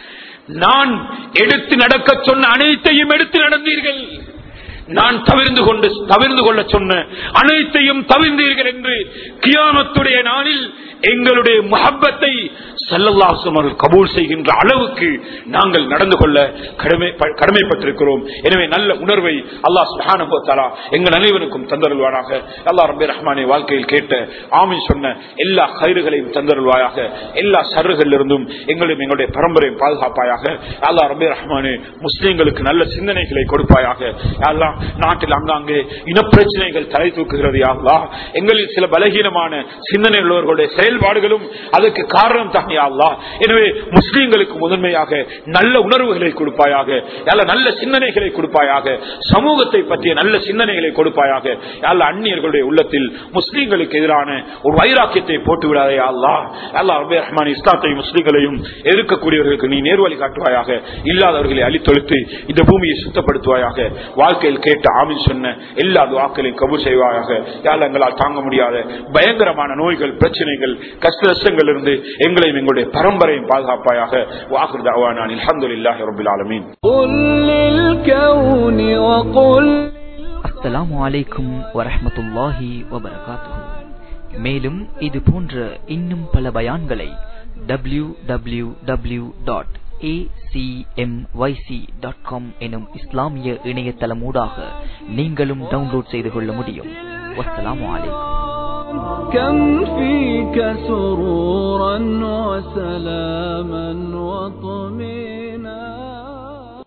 நான் எடுத்து நடக்க சொன்ன அனைத்தையும் எடுத்து நடந்தீர்கள், நான் தவிர்ந்து கொண்டு தவிர்ந்து கொள்ள சொன்ன அனைத்தையும் தவிர்ந்தீர்கள் என்று கியாமத்துடைய நாளில் எங்களுடைய முஹப்பத்தை ஸல்லல்லாஹு அலைஹி வஸல்லம் கபூல் செய்கின்ற அளவுக்கு நாங்கள் நடந்து கொள்ள கடமை கடமைப்பட்டிருக்கிறோம். எனவே நல்ல உணர்வை அல்லாஹ் சுப்ஹானஹு வ தஆலா எங்கள் அனைவருக்கும் தந்தருள்வானாக. அல்லாஹ் ரப்பே ரஹ்மானே வாழ்க்கையில் கேட்ட ஆமீன் சொன்ன எல்லா கைறுகளையும் தந்தருள்வாயாக. எல்லா ஷர்றுகளிலிருந்தும் எங்களையும் எங்களுடைய பரம்பரையும் பாதுகாப்பாயாக. அல்லாஹ் ரப்பே ரஹ்மானே முஸ்லிம்களுக்கு நல்ல சிந்தனைகளை கொடுப்பாயாக. அல்லாஹ் நாட்டில் அங்காங்கே இனப்பிரச்சனைகள் தலை தூக்குகிறது. யா அல்லாஹ், எங்களில் சில பலகீனமான சிந்தனை உள்ளவர்களுடைய செயல்பாடுகளும் அதற்கு காரணம் தான் யா அல்லாஹ். எனவே முஸ்லிம்களுக்கு முதன்மையாக நல்ல உணர்வுகளை கொடுப்பாயாக, நல்ல சிந்தனைகளை கொடுப்பாயாக, சமூகத்தை பற்றிய நல்ல சிந்தனைகளை கொடுப்பாயாக. அல்ல அந்நியர்களுடைய உள்ளத்தில் முஸ்லிம்களுக்கு எதிரான ஒரு வைராக்கியத்தை போட்டு விடாதே யா அல்லாஹ். அல்லாஹ் ரப்பே ரஹ்மான் இஸ்லாத்தையும் முஸ்லிம்களையும் எதிர்க்கக்கூடியவர்களுக்கு நீ நேர்வழி காட்டுவாயாக. இல்லாதவர்களை அழித்தொழித்து இந்த பூமியை சுத்தப்படுத்துவாயாக. வாழ்க்கையில் கேட்ட ஆமீன் சொன்ன எல்லா துஆக்களையும் கபூல் செய்வாயாக. யா அல்லாஹ், எங்களால் தாங்க முடியாத பயங்கரமான நோய்கள், பிரச்சனைகள், கஷ்ட நஷ்டங்கள் இருந்து எங்களையும் எங்களுடைய பரம்பரையும் பாதுகாப்பாயாக. வாஹிர் தஅவானா அல்ஹம்துலில்லாஹி ரப்பில் ஆலமீன். அஸ்ஸலாமு அலைக்கும் வரஹ்மத்துல்லாஹி வபரகாத்துஹு. மேலும் இது போன்ற இன்னும் பல பயான்களை W W W dot A C M Y C dot com எனும் இஸ்லாமிய இணையதளம் ஊடாக நீங்களும் டவுன்லோட் செய்து கொள்ள முடியும். வஸ்ஸலாமு அலைக்கும். كم فيك سرورا وسلاما وطمئنانا